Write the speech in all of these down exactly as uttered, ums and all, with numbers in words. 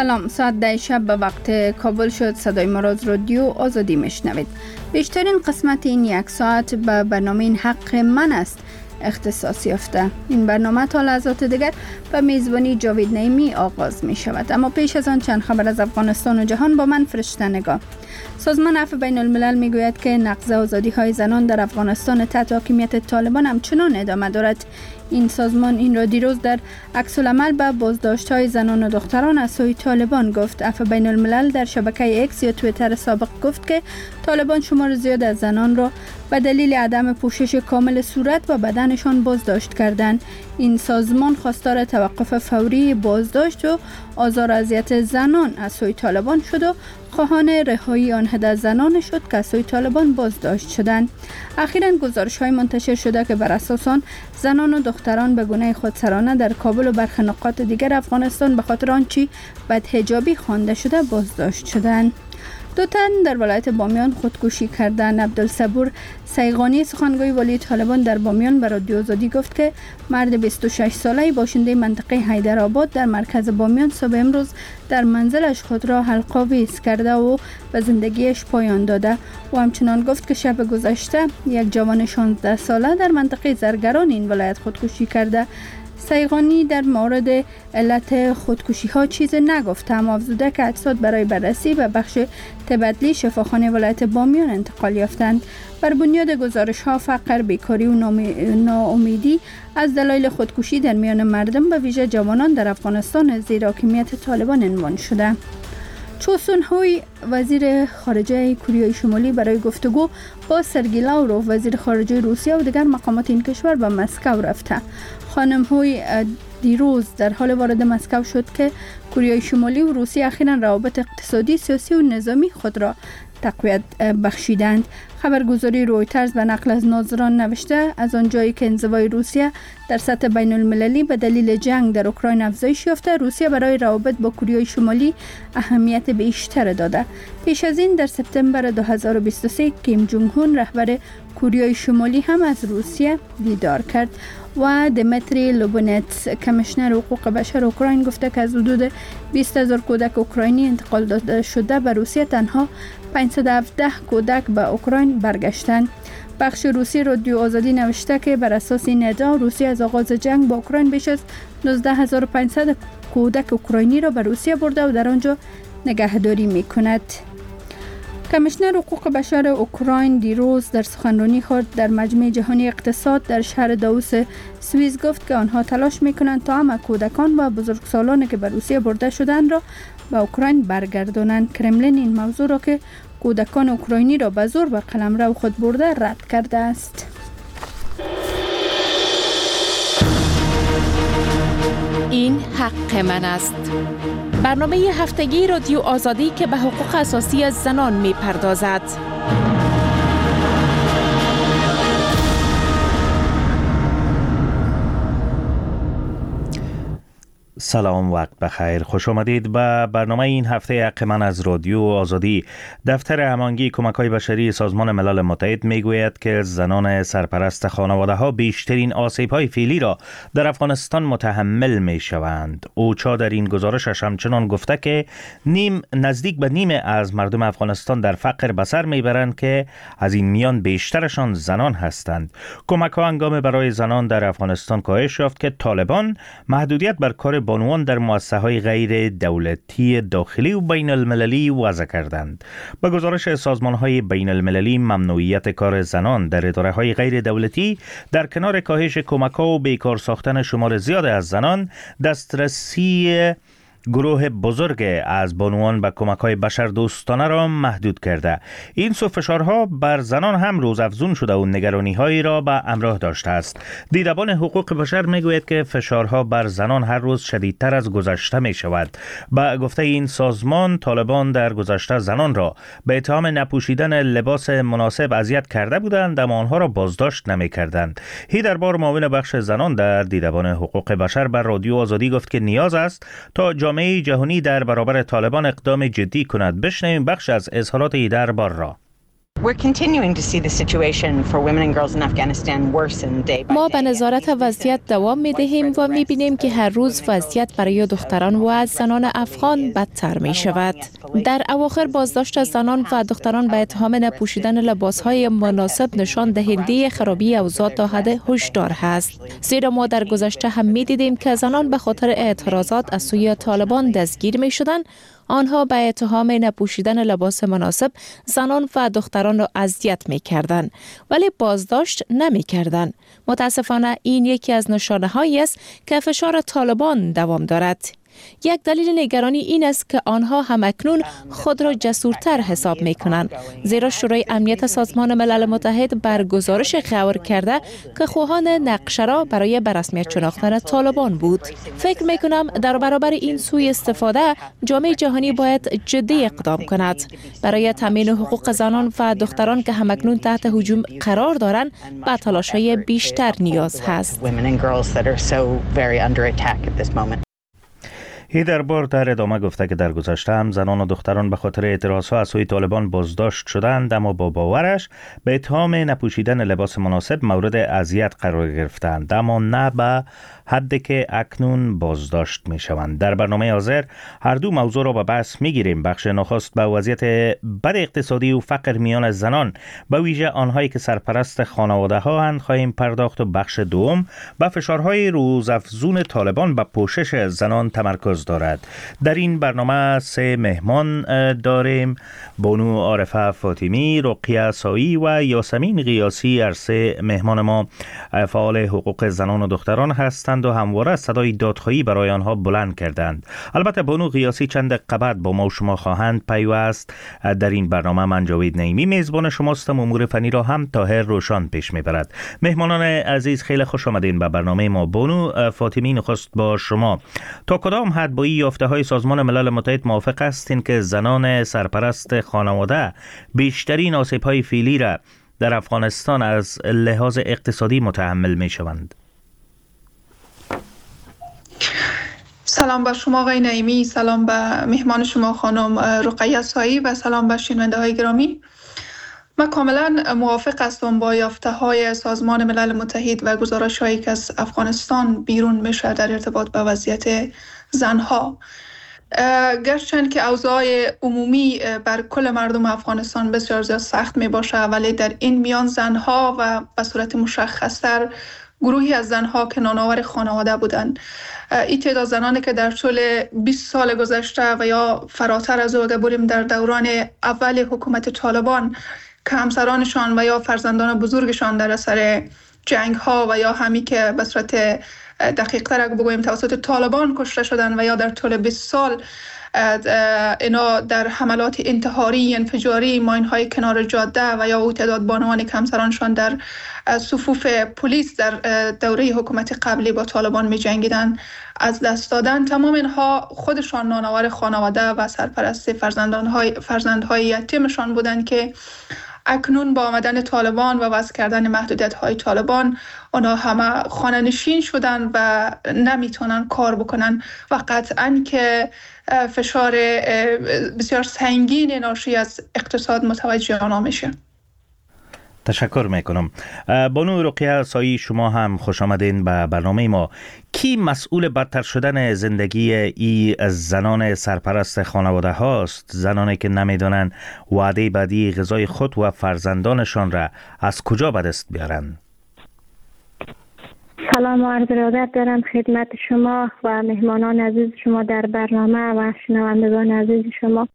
سلام، ساعت ده شب به وقت کابل شد. صدای ما را از رادیو آزادی میشنوید. بیشترین قسمت این یک ساعت به برنامه این حق من است اختصاص یافته. این برنامه تا لحظات دیگر به میزبانی جاوید نعیمی آغاز می شود. اما پیش از آن چند خبر از افغانستان و جهان با من فرشته نگاه. سازمان عفو بین الملل می گوید که نقض آزادی های زنان در افغانستان تحت حاکمیت طالبان همچنان ادامه دارد. این سازمان این را دیروز در عکس العمل به بازداشت های زنان و دختران از سوی طالبان گفت. عفو بین الملل در شبکه اکس یا توییتر سابق گفت که طالبان شمار زیاد از زنان را به دلیل عدم پوشش کامل صورت و بدنشان بازداشت کردند. این سازمان خواستار توقف فوری بازداشت و آزار و اذیت زنان از سوی طالبان شد و خواهان رهایی آن عده زنان شد که از سوی طالبان بازداشت شدند. اخیراً گزارش‌های منتشر شده که بر اساس آن زنان و دختران به گونه خودسرانه در کابل و برخی نقاط دیگر افغانستان به خاطر آنچه بدحجابی خوانده شده بازداشت شدند. دو تن در ولایت بامیان خودکشی کردند. عبدالصبور سیغانی سخنگوی والی طالبان در بامیان به رادیو آزادی گفت که مرد بیست و شش ساله باشنده منطقه حیدرآباد در مرکز بامیان صبح امروز در منزلش خود را حلق‌آویز کرده و به زندگیش پایان داده. و همچنان گفت که شب گذشته یک جوان شانزده ساله در منطقه زرگران این ولایت خودکشی کرده. سیغانی در مورد علت خودکشی ها چیز نگفت، اما افزوده که اجساد برای بررسی به بخش تبدیلی شفاخانه ولایت بامیان انتقال یافتند. بر بنیاد گزارش ها فقر، بیکاری و ناامیدی از دلایل خودکشی در میان مردم به ویژه جوانان در افغانستان زیر حاکمیت طالبان عنوان شده. چو سون هوی وزیر خارجه کره شمالی برای گفتگو با سرگئی لاوروف وزیر خارجه روسیه و دیگر مقامات این کشور به مسکو رفته. خانم هوی دیروز در حال وارد مسکو شد که کره شمالی و روسیه اخیراً روابط اقتصادی، سیاسی و نظامی خود را تقویت بخشیدند. خبرگزاری رویترز به نقل از ناظران نوشته از آنجایی که انزوای روسیه در سطح بین المللی به دلیل جنگ در اوکراین افزایش یافته، روسیه برای روابط با کره شمالی اهمیت بیشتر داده. پیش از این در سپتامبر دو هزار و بیست و سه کیم جونگ هون رهبر کره شمالی هم از روسیه دیدار کرد. و دمیتری لوبونتس کمیشنر حقوق بشر اوکراین گفته که از حدود بیست هزار کودک اوکراینی انتقال داده شده به روسیه تنها پانصد و هفده کودک به اوکراین برگشتند. بخش روسی رادیو آزادی نوشته که بر اساس این ادعا روسیه از آغاز جنگ با اوکراین بیش از نوزده هزار و پانصد کودک اوکراینی را به روسیه برده و در آنجا نگهداری می‌کند. کمیشنر حقوق بشر اوکراین دیروز در سخنرانی خود در مجمع جهانی اقتصاد در شهر داووس سوئیس گفت که آنها تلاش می‌کنند تا همه کودکان و بزرگسالانی که به روسیه برده شدند را به اوکراین برگردانند. کرملین این موضوع را که کودکان اوکراینی را به زور به قلمرو خود برده رد کرده است. این حق من است. برنامه هفتگی رادیو آزادی که به حقوق اساسی زنان می پردازد. سلام، وقت بخیر. خوش آمدید به برنامه این هفته حق من از رادیو آزادی. دفتر هماهنگی کمک‌های بشری سازمان ملل متحد میگوید که زنان سرپرست خانواده‌ها بیشترین آسیب‌های فعلی را در افغانستان متحمل می‌شوند. اوچا در این گزارشش همچنان گفته که نیم نزدیک به نیم از مردم افغانستان در فقر به سر میبرند که از این میان بیشترشان زنان هستند. کمک‌ها هنگام برای زنان در افغانستان کاهش یافت که طالبان محدودیت بر کار بانوان در مؤسسه‌های غیر دولتی داخلی و بین المللی وضع کردند. با گزارش سازمان‌های بین المللی ممنوعیت کار زنان در اداره‌های غیر دولتی در کنار کاهش کمک‌ها و بیکار ساختن شمار زیاد از زنان، دسترسی گروه بزرگ از بانوان به کمک‌های بشردوستانه را محدود کرده. این سو فشارها بر زنان هم روز افزون شده و نگرانی‌هایی را به همراه داشته است. دیدبان حقوق بشر میگوید که فشارها بر زنان هر روز شدیدتر از گذشته می شود. با گفته این سازمان، طالبان در گذشته زنان را به اتهام نپوشیدن لباس مناسب اذیت کرده بودند، اما آنها را بازداشت نمی‌کردند. هیدربار معاون بخش زنان در دیدبان حقوق بشر بر رادیو آزادی گفت که نیاز است تا جامعه جهانی در برابر طالبان اقدام جدی کند. بشنویم بخش از اظهارات هیدربار را. ما به نظارت وضعیت دوام می دهیم و می بینیم که هر روز وضعیت برای دختران و زنان افغان بدتر می شود. در اواخر بازداشت زنان و دختران به اتهام نپوشیدن لباسهای مناسب نشان دهنده خرابی اوضاع تا حد هشدار هست. زیرا ما در گذشته هم می دیدیم که زنان به خاطر اعتراضات از سوی طالبان دستگیر می شدند. آنها به اتهام نپوشیدن لباس مناسب زنان و دختران را اذیت می کردند ولی بازداشت نمی کردند. متاسفانه این یکی از نشانه هایی است که فشار طالبان دوام دارد. یک دلیل نگرانی این است که آنها همکنون خود را جسورتر حساب می کنند، زیرا شورای امنیت سازمان ملل متحد بر گزارش غور کرده که خواهان نقشه را برای به رسمیت شناختن طالبان بود. فکر می کنم در برابر این سوء استفاده جامعه جهانی باید جدی اقدام کند. برای تامین حقوق زنان و دختران که همکنون تحت هجوم قرار دارند به تلاش‌های بیشتر نیاز هست. هیدر بار در ادامه گفته که در گذشته هم زنان و دختران به خاطر اعتراضها از سوی طالبان بازداشت شدند، اما با باورش به اتهام نپوشیدن لباس مناسب مورد اذیت قرار گرفتند، اما نه به حدی که اکنون بازداشت می شوند. در برنامه حاضر هر دو موضوع را به بحث می گیریم. بخش نخست به وضعیت بد اقتصادی و فقر میان زنان به ویژه آنهایی که سرپرست خانواده ها اند خواهیم پرداخت و بخش دوم به فشارهای روزافزون طالبان به پوشش زنان تمرکز دارد. در این برنامه سه مهمان داریم: بانو عارفه فاطمی، رقیه سایی و یاسمین قیاسی. هر سه مهمان ما فعال حقوق زنان و دختران هستند و همواره صدای دادخواهی برای آنها بلند کردند. البته بانو قیاسی چند دقیقه بعد با ما و شما خواهند پیوست. در این برنامه من جاوید نعیمی میزبان شماستم. امور فنی را هم طاهر روشان پیش میبرد. مهمانان عزیز خیلی خوش آمدین به برنامه ما. بانو فاطمی، نخست با شما، تا کدام حد با این یافته های سازمان ملل متحد موافق هستین که زنان سرپرست خانواده بیشترین آسیب های فعلی را در افغانستان از لحاظ اقتصادی متحمل می شوند؟ سلام به شما آقای نعیمی، سلام به مهمان شما خانم رقیه سایی و سلام به شنونده های گرامی. من کاملا موافق هستم با یافته های سازمان ملل متحد و گزارش هایی که از افغانستان بیرون میشه در ارتباط به وضعیت زنها. گرچند که اوضاع عمومی بر کل مردم افغانستان بسیار زیاد سخت می باشه، ولی در این میان زنها و به صورت مشخصتر گروهی از زنها که نانآور خانواده بودند، این تعداد زنانی که در طول بیست سال گذشته و یا فراتر از او اگر بریم در دوران اول حکومت طالبان که همسرانشان و یا فرزندان بزرگشان در اثر جنگ ها و یا همی که به صورت دقیق تر اگر بگویم توسط طالبان کشته شدن و یا در طول بیست سال اینا در حملات انتحاری، انفجاری، ماین‌های کنار جاده و یا او تعداد بانوانی که همسرانشان در صفوف پلیس در دوره حکومت قبلی با طالبان می جنگیدن از دست دادن. تمام اینها خودشان نانآور خانواده و سرپرست فرزندان‌های فرزندهای یتیمشان بودند که اکنون با آمدن طالبان و وضع کردن محدودیت‌های طالبان اونا همه خانه‌نشین شدن و نمیتونن کار بکنن و قطعاً که فشار بسیار سنگین ناشی از اقتصاد متوجه آنها میشه. تشکر میکنم. بانو رقیه سایی، شما هم خوش آمدین به برنامه ما. کی مسئول بدتر شدن زندگی ای زنان سرپرست خانواده هاست؟ زنانی که نمیدونن وعده بعدی غذای خود و فرزندانشان را از کجا به دست بیارن؟ سلام و عرض ارادت دارم خدمت شما و مهمانان عزیز شما در برنامه و شنوندگان عزیز شما.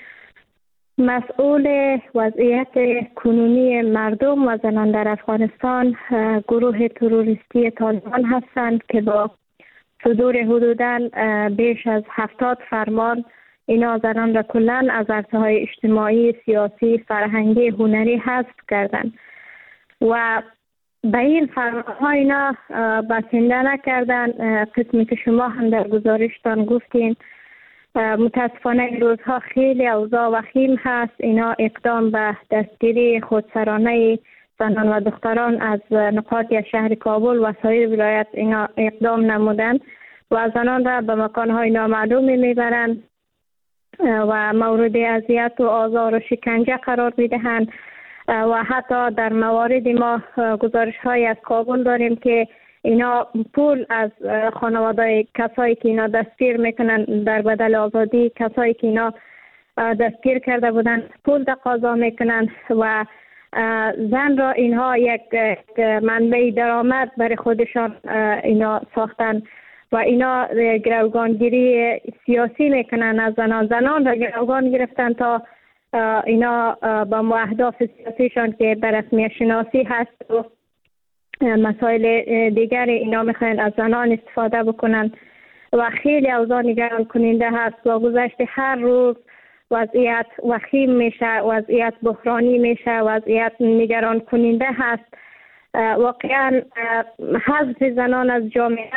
مسئول وضعیت کنونی مردم و زنان در افغانستان گروه تروریستی طالبان هستند که با صدور حدوداً بیش از هفتاد فرمان اینا زنان را کلاً از عرصه‌های اجتماعی، سیاسی، فرهنگی، هنری حذف کردند و به این فرمان‌ها اینا بسنده نکردن. قسمی که شما هم در گزارشتان گفتین، متاسفانه این روزها خیلی اوضاع وخیم هست. اینا اقدام به دستگیری خودسرانه زنان و دختران از نقاط شهر کابل و سایر ولایت اینا اقدام نمودند و زنان را به مکان‌های نامعلوم میبرند و مورد اذیت و آزار و شکنجه قرار میدهند. و حتی در موارد ما گزارش های از کابل داریم که اینا پول از خانواده کسایی که اینا دستگیر میکنن در بدل آزادی، کسایی که اینا دستگیر کرده بودن پول تقاضا میکنن و زن را اینها یک منبع درآمد برای خودشان اینا ساختن و اینا گروگانگیری سیاسی میکنن از زنان. زنان را گروگان گرفتن تا اینا با اهداف سیاسیشان که به رسمیت شناسی هست و مسائل دیگر اینا میخواین از زنان استفاده بکنن و خیلی اوضاع نگران کننده هست. با گذشت هر روز وضعیت وخیم میشه، وضعیت بحرانی میشه، وضعیت نگران کننده هست. واقعا حذف زنان از جامعه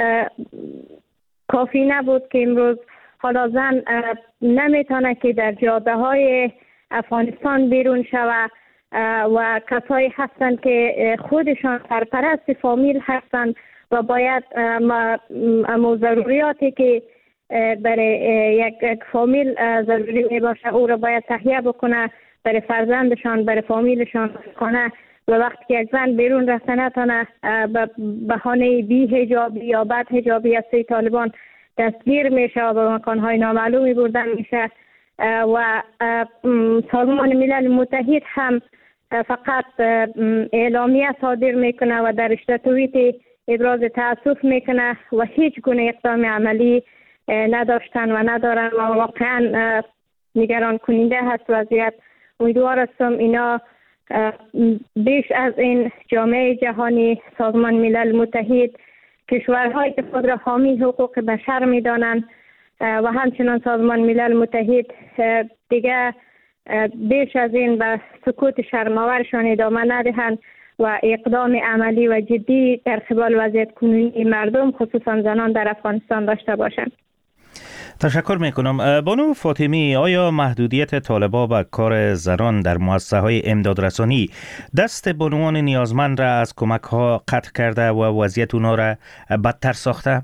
کافی نبود که امروز حالا زن نمیتونه که در جاده های افغانستان بیرون شود و کسایی هستند که خودشان سرپرست فامیل هستند و باید امو ضروریاتی که برای یک فامیل ضروری می باشه او را باید تهیه بکنه برای فرزندشان، برای فامیلشان کنه و وقتی که یک زن بیرون رفته نتونه به بهانه بی حجابی یا بد حجابی از سوی طالبان دستگیر میشه و به مکانهای نامعلومی بردن میشه و سازمان ملل متحد هم فقط اعلامیه صادر میکنه و در توییت ابراز تاسف میکنه و هیچ گونه اقدام عملی نداشتن و ندارن و واقعا نگران کننده هست وضعیت. امیدوار هستم اینا بیش از این جامعه جهانی، سازمان ملل متحد، کشورهایی که خود را حامی حقوق بشر میدانند و همچنان سازمان ملل متحد دیگه بیش از این به سکوت شرماورشان ادامه ندهند و اقدام عملی و جدی در قبال وضعیت کنونی مردم خصوصا زنان در افغانستان داشته باشند. تشکر میکنم. بانو فاطمی، آیا محدودیت طالبان به کار زنان در مؤسسه های امدادرسانی دست بانوان نیازمند را از کمک ها قطع کرده و وضعیت اونا را بدتر ساخته؟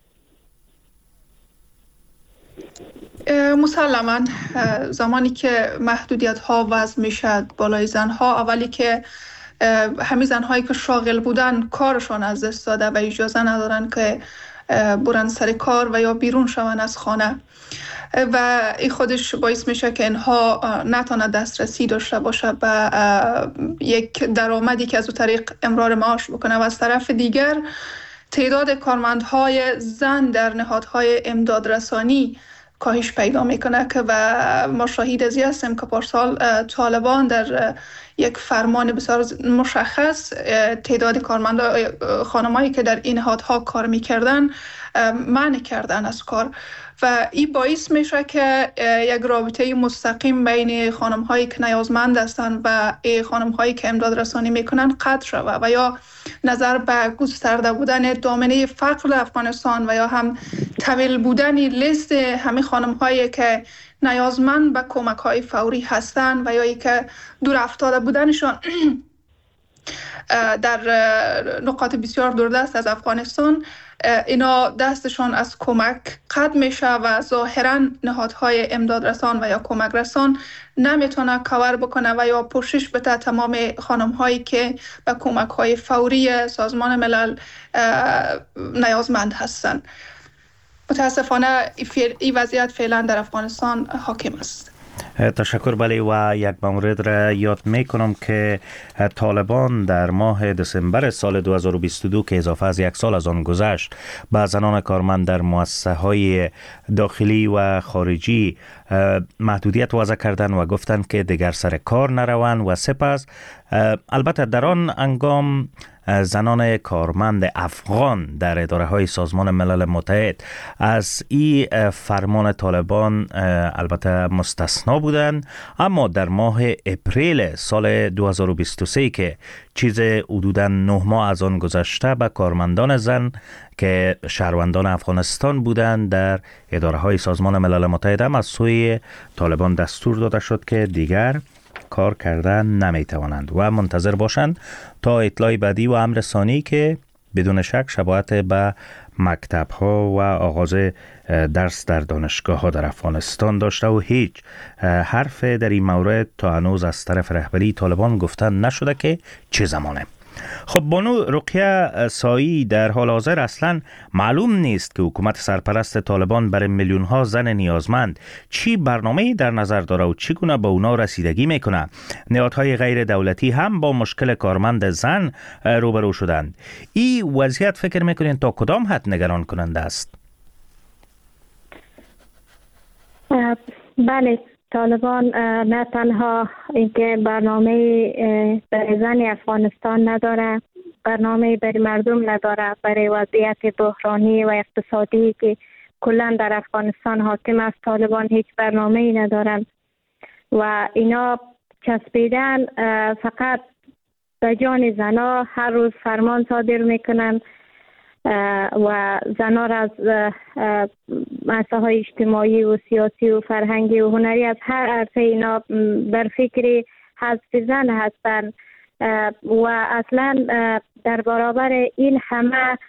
مسلما زمانی که محدودیت ها وضع میشد بالای زن ها، اولی که همین زن هایی که شاغل بودن کارشان از دست داده و اجازه ندارن که برن سر کار و یا بیرون شون از خانه و این خودش باعث میشه که اینها نتونه دسترسی داشته باشه به یک درآمدی که از اون طریق امرار معاش بکنه و از طرف دیگر تعداد کارمندهای زن در نهادهای امدادرسانی کاهش پیدا میکنه که و ما شاهد ازی هستیم که پارسال طالبان در یک فرمان بسیار مشخص تعداد کارمندان خانمایی که در این نهادها کار میکردن منع کردن از کار و این باعث میشه که یک رابطه مستقیم بین خانم‌هایی که نیازمند هستند و خانم‌هایی که امداد رسانی میکنن قطع شود و یا نظر به گسترده بودن دامنه فقر افغانستان و یا هم طویل بودن لیست همه خانم‌هایی که نیازمند به کمک‌های فوری هستند و یا ای که دور افتاده بودنشان در نقاط بسیار دوردست از افغانستان اینا دستشان از کمک قطع میشه و ظاهرا نهادهای امدادرسان و یا کمک رسان نمیتونه کاور بکنه و یا پوشش بده تمام خانم‌هایی که به کمک‌های فوری سازمان ملل نیازمند هستند. متاسفانه این وضعیت فعلا در افغانستان حاکم است. تشکر. بله، و یک مورد را یاد می کنم که طالبان در ماه دسامبر سال دو هزار و بیست و دو که اضافه از یک سال از آن گذشت به زنان کارمند در مؤسسه های داخلی و خارجی محدودیت وضع کردند و گفتند که دیگر سر کار نروند و سپس البته در آن هنگام زنان کارمند افغان در اداره های سازمان ملل متحد از این فرمان طالبان البته مستثنا بودند، اما در ماه اپریل سال دو هزار و بیست و سه که چیز حدوداً نه ماه از آن گذشته به کارمندان زن که شهروندان افغانستان بودند در اداره های سازمان ملل متحد هم از سوی طالبان دستور داده شد که دیگر کار کردن نمی توانند و منتظر باشند تا اطلاع بعدی و امر ثانی که بدون شک شباهت به مکتب ها و آغاز درس در دانشگاه ها در افغانستان داشته و هیچ حرف در این مورد تا هنوز از طرف رهبری طالبان گفتن نشده که چه زمانه. خب بانو رقیه سایی، در حال حاضر اصلا معلوم نیست که حکومت سرپرست طالبان برای میلیون ها زن نیازمند چی برنامه‌ای در نظر داره و چگونه به اونا رسیدگی میکنه. نهادهای غیر دولتی هم با مشکل کارمند زن روبرو شدند. این وضعیت فکر میکنین تا کدام حد نگران کننده است؟ بله، طالبان نه تنها اینکه برنامه برای زن افغانستان نداره، برنامه برای مردم نداره، برای وضعیت بحرانی و اقتصادی که کلا در افغانستان حاکم است طالبان هیچ برنامه‌ای ندارن و اینا چسبیدن فقط به جان زنا. هر روز فرمان صادر میکنن و زنها را از مسائل های اجتماعی و سیاسی و فرهنگی و هنری از هر عرصه اینا در فکر حذف زن هستند و اصلا در برابر این همه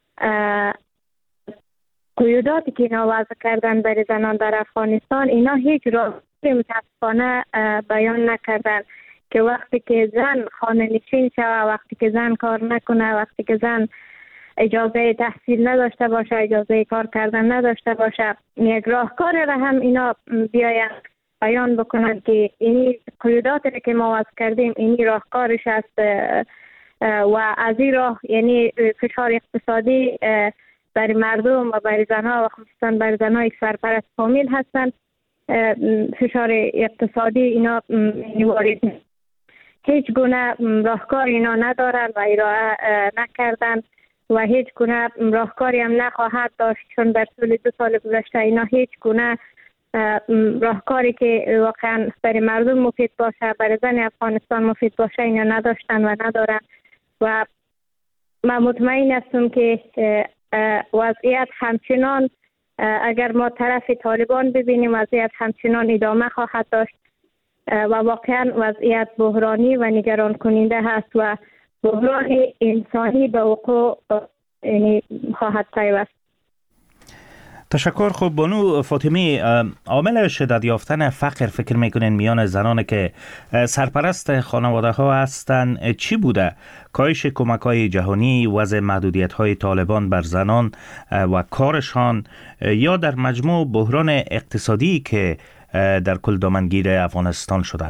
قیوداتی که اینا وضع کردن برای زنان در افغانستان، اینا هیچ راهی متاسفانه بیان نکردن که وقتی که زن خانه نشین شود، وقتی که زن کار نکنه، وقتی که زن اجازه تحصیل نداشته باشه، اجازه کار کردن نداشته باشه، یک راهکار را هم اینا بیاین بیان بکنن که این قیوداتی که ما وضع کردیم این راهکارش است و از این راه یعنی فشار اقتصادی برای مردم و برای زنها و خصوصا برای زنهای سرپرست فامیل هستند. فشار اقتصادی اینا وارد هیچ گونه راهکار اینا ندارن و ارائه نکردن و هیچ گونه راهکاری هم نخواهد داشت، چون در طول دو سال گذشته اینا هیچ گونه راهکاری که واقعا برای مردم مفید باشه، برای زن افغانستان مفید باشه اینا نداشتن و ندارن و من مطمئن هستم که وضعیت همچنان اگر ما طرف طالبان ببینیم وضعیت همچنان ادامه خواهد داشت و واقعا وضعیت بحرانی و نگران کننده هست و بحران انسانی به وقوع یعنی خواهد پیوست. تشکر. خوب بانو فاطمی، عامل شدت یافتن فقر فکر میکنین میان زنان که سرپرست خانواده ها هستند چی بوده؟ کاهش کمک های جهانی، وضع محدودیت های طالبان بر زنان و کارشان، یا در مجموع بحران اقتصادی که در کل دامنگیر افغانستان شده؟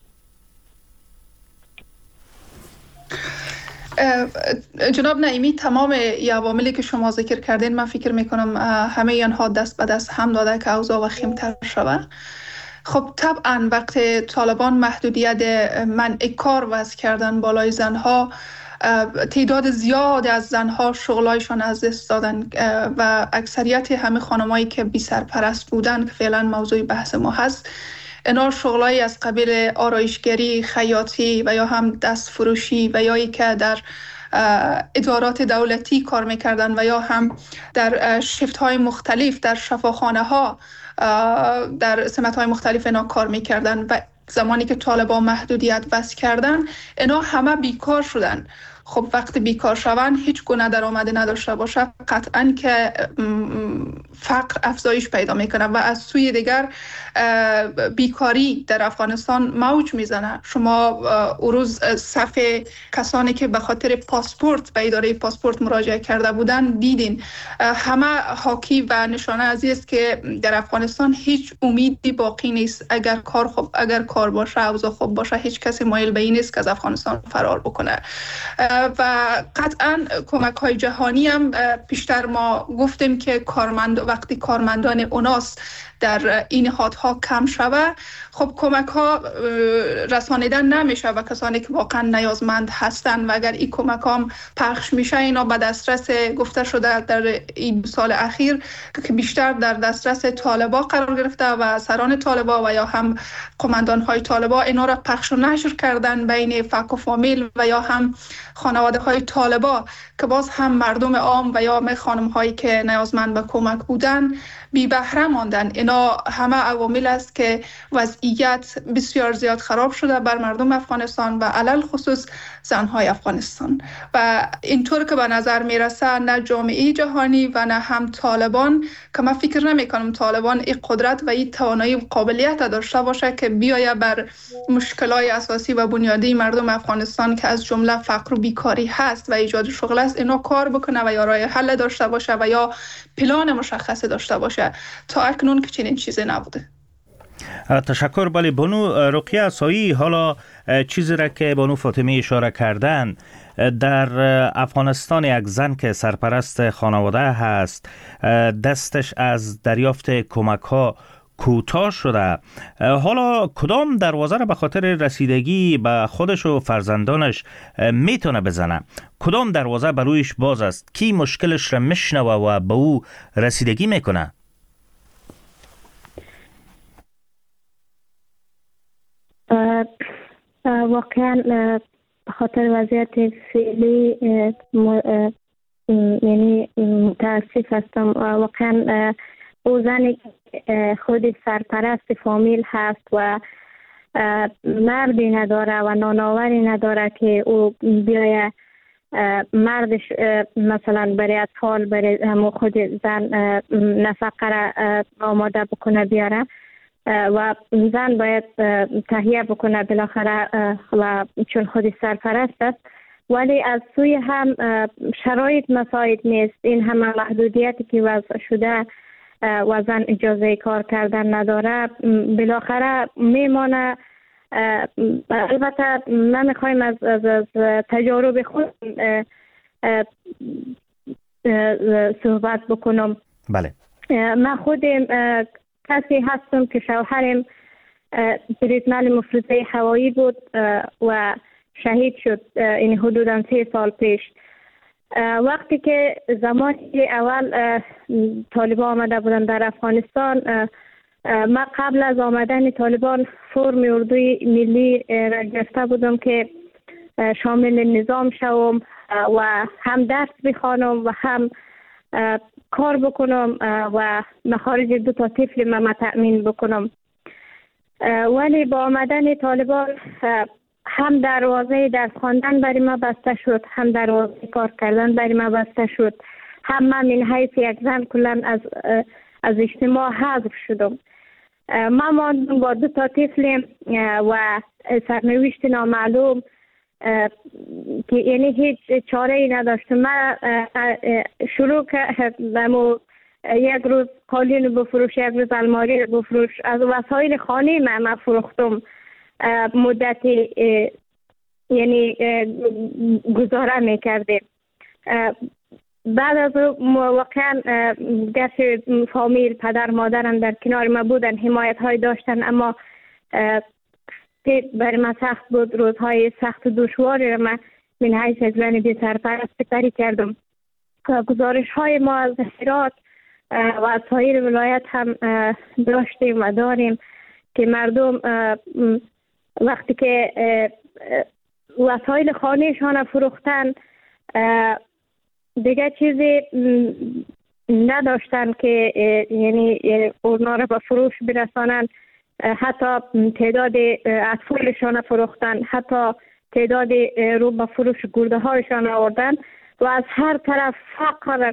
جناب نعیمی، تمام عواملی که شما ذکر کردین من فکر میکنم همه اینها دست به دست هم داده که اوضاع وخیم‌تر شود. خب طبعا وقتی طالبان محدودیت منع کار وضع کردن بالای زنها، تعداد زیاد از زنها شغلایشان از دست دادن و اکثریت همه خانمایی که بی سرپرست بودن که فعلا موضوع بحث ما هست، اینا شغلایی از قبیل آرایشگری، خیاطی و یا هم دست فروشی و یا ای که در ادارات دولتی کار میکردن و یا هم در شفت های مختلف در شفاخانه ها در سمت های مختلف اینا کار میکردن و زمانی که طالبان محدودیت وضع کردن اینا همه بیکار شدن. خب وقتی بیکار شوند هیچ گونه درآمدی نداشته باشه قطعاً که فقر افزایش پیدا میکنه و از سوی دیگر بیکاری در افغانستان موج میزنه. شما اون روز صف کسانی که به خاطر پاسپورت به اداره پاسپورت مراجعه کرده بودن دیدین، همه حاکی و نشانه از این است که در افغانستان هیچ امیدی باقی نیست. اگر کار خوب اگر کار باشه، اوضاع خوب باشه، هیچ کسی مایل به این نیست که از افغانستان فرار بکنه و قطعا کمک های جهانی هم پیشتر ما گفتیم که کارمند وقتی کارمندان اوناس در این نهادها کم شوه، خب کمک ها رسانیدن نمیشه و کسانی که واقعا نیازمند هستن و اگر این کمک ها پخش میشه اینا به دسترس گفته شده در این سال اخیر که بیشتر در دسترس طالبا قرار گرفته و سران طالبا و یا هم قماندان های طالبا اینا را پخش و نشر کردن بین فک و فامیل و یا هم خانواده های طالبا که باز هم مردم عام و یا خانم هایی که نیازمند به کمک بودن بی بهره ماندن. اینا اینا همه عوامل است که وضعیت بسیار زیاد خراب شده بر مردم افغانستان و علل خصوص زنهای افغانستان. و اینطور که به نظر میرسه نه جامعه جهانی و نه هم طالبان، که من فکر نمی کنم طالبان این قدرت و این توانایی و قابلیت داشته باشه که بیایه بر مشکلات اساسی و بنیادی مردم افغانستان که از جمله فقر و بیکاری هست و ایجاد شغل است اینا کار بکنه و یا راه حل داشته باشه و یا پلان مشخص داشته باشه. تا اکنون که چنین چیزی نبوده. تشکر. بله بانو رقیه عصایی، حالا چیزی را که بانو فاطمی اشاره کردن، در افغانستان یک زن که سرپرست خانواده هست دستش از دریافت کمک ها کوتاه شده، حالا کدام دروازه را به خاطر رسیدگی به خودش و فرزندانش میتونه بزنه؟ کدام دروازه برویش باز است؟ کی مشکلش را میشنوه و به او رسیدگی میکنه؟ واقعا به خاطر وضعیت فعلی یعنی متاسف هستم. واقعا او زنی خود سرپرست فامیل هست و مردی نداره و نانآوری نداره که او بیایه مردش مثلا برای اطفال برای همو خود زن نفقه را آماده بکنه بیاره و زن باید تهیه بکنه بالاخره و چون خودی سرپرست است، ولی از سوی هم شرایط مساعد نیست. این همه محدودیتی که وضع شده و زن اجازه کار کردن نداره بالاخره میمانه. البته نمیخوایم از, از, از تجارب خود صحبت بکنم. بله. من خودم کسی هستم که شوهرم بریتمل مفرزه هوایی بود و شهید شد این حدوداً سه سال پیش. وقتی که زمانی اول طالبان آمده بودن در افغانستان، من قبل از آمدن طالبان فرم اردوی ملی را گرفته بودم که شامل نظام شوم و هم درس بخوانم و هم کار بکنم و مخارج دو تا طفل من تأمین بکنم. ولی با آمدن طالبان هم دروازه درس خواندن برای ما بسته شد، هم دروازه کار کردن برای ما بسته شد، هم من من حیث یک زن کلن از از اجتماع حذف شدم. من ماندم با دو تا طفل و سرنوشت نامعلوم که یعنی هیچ چاره ای نداشتم. من شروع کردم یک روز قالین بفروش، یک روز الماری بفروش، از وسایل خانه من من فروختم مدتی یعنی گزاره میکردیم. بعد از واقعا گرچه فامیل پدر مادرم در کنار ما بودن حمایت های داشتن، اما برای من سخت بود. روزهای سخت و دشواری را من من حیث یک زن بی سرپرست کاری کردم. گزارش های ما از هرات و از سایر ولایت هم داشتیم و داریم که مردم وقتی که وسایل خانهشان فروختن دیگه چیزی نداشتن که یعنی اونا را به فروش برسانن. حتی تعداد اطفالشان فروختن، حتی تعداد رو به فروش گرده هایشان آوردن و از هر طرف فقر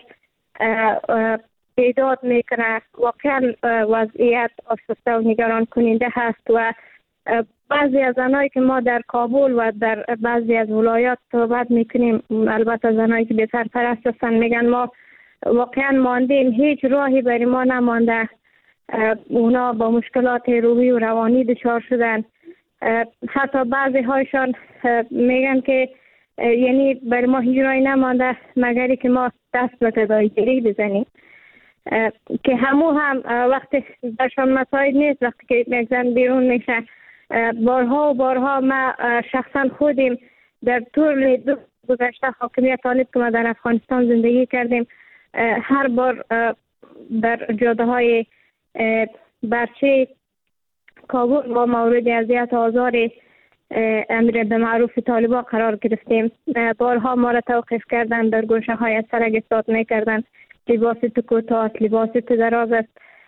ایجاد میکنه. واقعا وضعیت آشفته و نگران کننده هست و بعضی از زنایی که ما در کابل و در بعضی از ولایات صحبت میکنیم، البته زنایی که به سرپرست هستن، میگن ما واقعا ماندیم، هیچ راهی برای ما نمانده. اونا با مشکلات روحی و روانی دچار شدن. حتی بعضی هایشان میگن که یعنی برای ما هیچ راهی نمانده مگری که ما دست به تداعی بزنیم، که همو هم وقتی درشان مساعد نیست. وقتی که یک زن بیرون میشه، بارها و بارها ما شخصا خودیم در طول دو گذشته حاکمیت طالب که ما در افغانستان زندگی کردیم، هر بار در جاده های برچه کابل با مورد اذیت آزار امر به معروف طالبان قرار گرفتیم. بارها ما را توقیف کردن، در گوشه های سرک استاد میکردن. لباس تو کوتاه، لباس تو دراز است.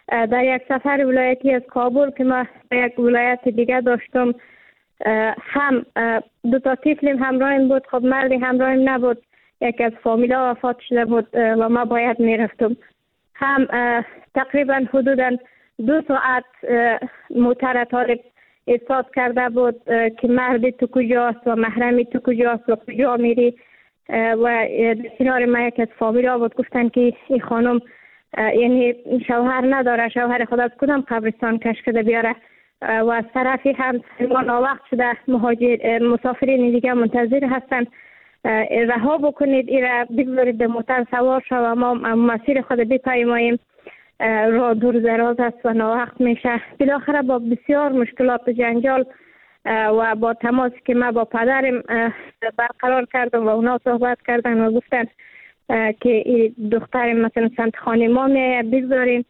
در یک سفر ولایتی از کابل که ما در یک ولایت دیگه داشتم، هم دو تا طفلیم همراهیم بود. خب مردی همراهیم نبود، یکی از فامیلا وفات شده بود و ما باید میرفتم. هم تقریبا حدودا دو ساعت موتر طالب ایستاد کرده بود که مردی تو کجاست و محرمی تو کجاست و کجا میری. و در کنار ما یک از فامیلا بود، گفتن که این خانم یعنی شوهر نداره، شوهر خود از کدام قبرستان کش کرده بیاره. و از طرفی هم ما ناوقت شده، مهاجر مسافرین دیگه منتظر هستن، رها بکنید ایره، بگذارید به موتر سوار شو و ما مسیر خود بپیماییم. راه دور دراز است و ناوقت میشه. بالاخره با بسیار مشکلات و جنجال و با تماسی که من با پدرم برقرار کردم و اونا صحبت کردن و گفتن که دخترم مثلا سمت خانه ما میه بگذاریم.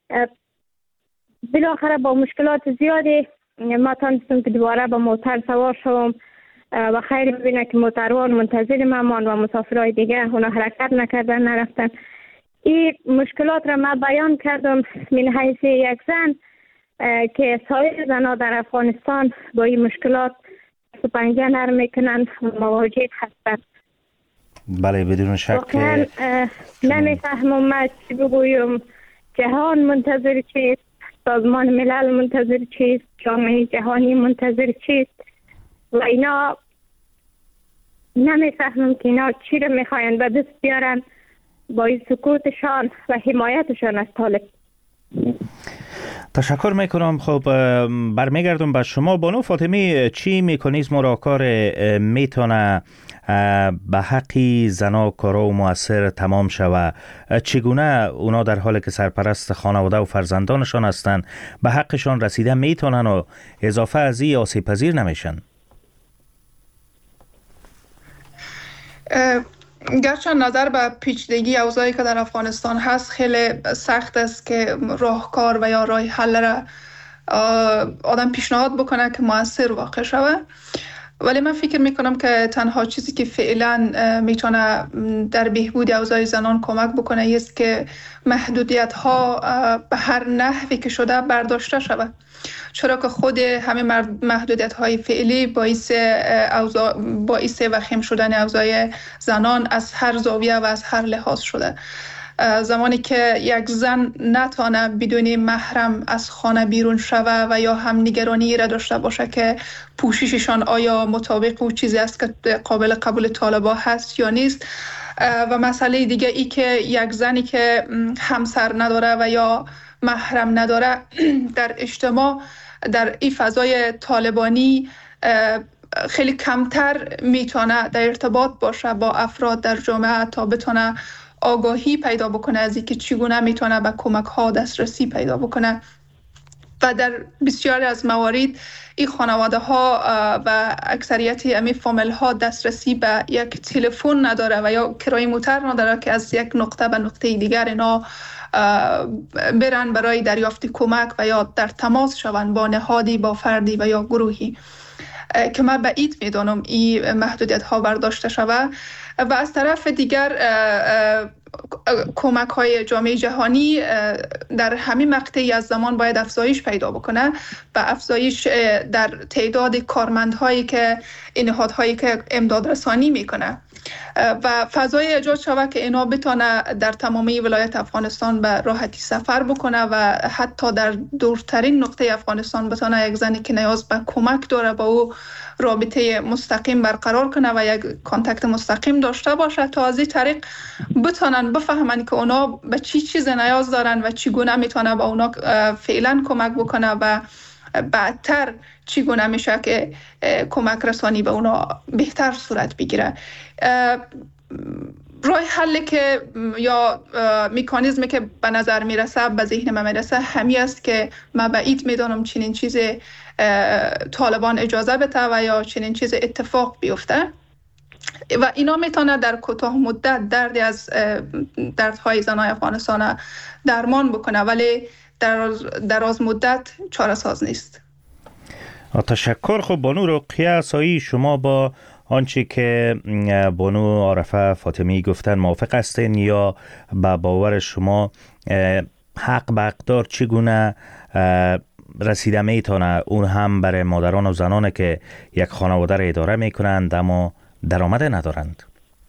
بالاخره با مشکلات زیادی ما تانستم که دوباره با موتر سوار شوم و خیر ببینه که موتروان منتظر من و مسافرهای دیگه اونا حرکت نکردن نرفتن. این مشکلات را من بیان کردم من حیث یک زن که سایر زنها در افغانستان با این مشکلات پنجه نرم میکنن و مواجه هستند. بله بدون شک نمیفهمم من چی بگویم. جهان منتظر چیست؟ سازمان ملل منتظر چیست؟ جامعه جهانی منتظر چیست؟ و اینا نمیفهمم که اینا چی رو میخواین به دست بیارن با این سکوتشان و حمایتشان از طالب. تشکر میکنم. خب برمیگردم به شما بانو فاطمی، چی مکانیزم و راهکار میتونه به حقی زنا کارا و مؤثر تمام شود؟ چگونه اونا در حالی که سرپرست خانواده و فرزندانشان هستند به حقشان رسیده میتونن و اضافه از این آسیب پذیر نمیشن؟ گرچه نظر به پیچیدگی اوضاعی که در افغانستان هست خیلی سخت است که راهکار و یا راه حل را آدم پیشنهاد بکنه که مؤثر واقع شود، ولی من فکر میکنم که تنها چیزی که فعلا میتونه در بهبود اوضاع زنان کمک بکنه است که محدودیت ها به هر نحوی که شده برداشته شود، چرا که خود همه محدودیت های فعلی باعث اوضاع باعث وخیم شدن اوضاع زنان از هر زاویه و از هر لحاظ شده. زمانی که یک زن نتانه بدون محرم از خانه بیرون شوه و یا هم نگرانی را داشته باشه که پوشششان آیا مطابق او چیزی است که قابل قبول طالبا هست یا نیست، و مسئله دیگه ای که یک زنی که همسر نداره و یا محرم نداره در اجتماع در این فضای طالبانی خیلی کمتر میتونه در ارتباط باشه با افراد در جامعه تا بتونه آگاهی پیدا بکنه از اینکه چگونه میتونه به کمک ها دسترسی پیدا بکنه. و در بسیاری از موارد این خانواده ها و اکثریت امی فامیل ها دسترسی به یک تلفن نداره و یا کرای موتر نداره که از یک نقطه به نقطه دیگر اینا برن برای دریافت کمک و یا در تماس شوند با نهادی، با فردی و یا گروهی، که من بعید میدونم این محدودیت ها برداشته شود. و از طرف دیگر کمک های جامعه جهانی در همین مقطعی از زمان باید افزایش پیدا بکنه و افزایش در تعداد کارمندهایی که این نهادهایی که امداد رسانی میکنه و فضای ایجاد شود که اینا بتونه در تمامی ولایت افغانستان به راحتی سفر بکنه و حتی در دورترین نقطه افغانستان بتونه یک زنی که نیاز به کمک داره با او رابطه مستقیم برقرار کنه و یک کانتکت مستقیم داشته باشه تا از این طریق بتونن بفهمن که اونا به چی چیز نیاز دارن و چگونه میتونه با اونا فعلا کمک بکنه و بعدتر چگونه میشه که کمک رسانی به اونا بهتر صورت بگیره. راه حلی که یا مکانیزمی که به نظر میرسه به ذهن من میرسه همین است که من بعید میدونم چنین چیز طالبان اجازه بده و یا چنین چیز اتفاق بیفته و اینا میتونه در کوتاه مدت دردی از دردهای زنای افغانستان درمان بکنه، ولی در دراز مدت چاره ساز نیست. تشکر. خب بانو رقیه عصایی، شما با آنچه که بانو عارفه فاطمی گفتن موافق هستین یا با باور شما حق به اقدار چگونه رسیده میتونه، اون هم برای مادران و زنان که یک خانواده را اداره میکنند اما درآمد ندارند؟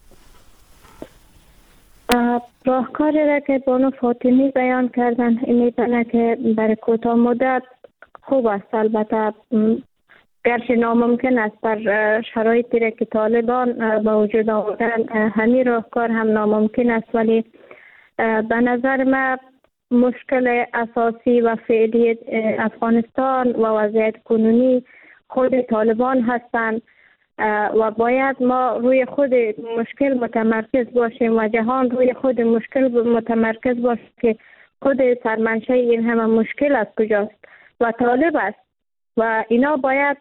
راهکاری را که بانو فاطمی بیان کردن این میتونه که برای کوتاه مدت خوب است. البته گرچه ناممکن است بر شرایطی را که طالبان با وجود آوردن همین راهکار هم ناممکن است، ولی به نظر من مشکل اساسی و فعلی افغانستان و وضعیت کنونی خود طالبان هستند و باید ما روی خود مشکل متمرکز باشیم و جهان روی خود مشکل متمرکز باشه که خود سرمنشه این همه مشکل از کجاست و طالب است و اینا باید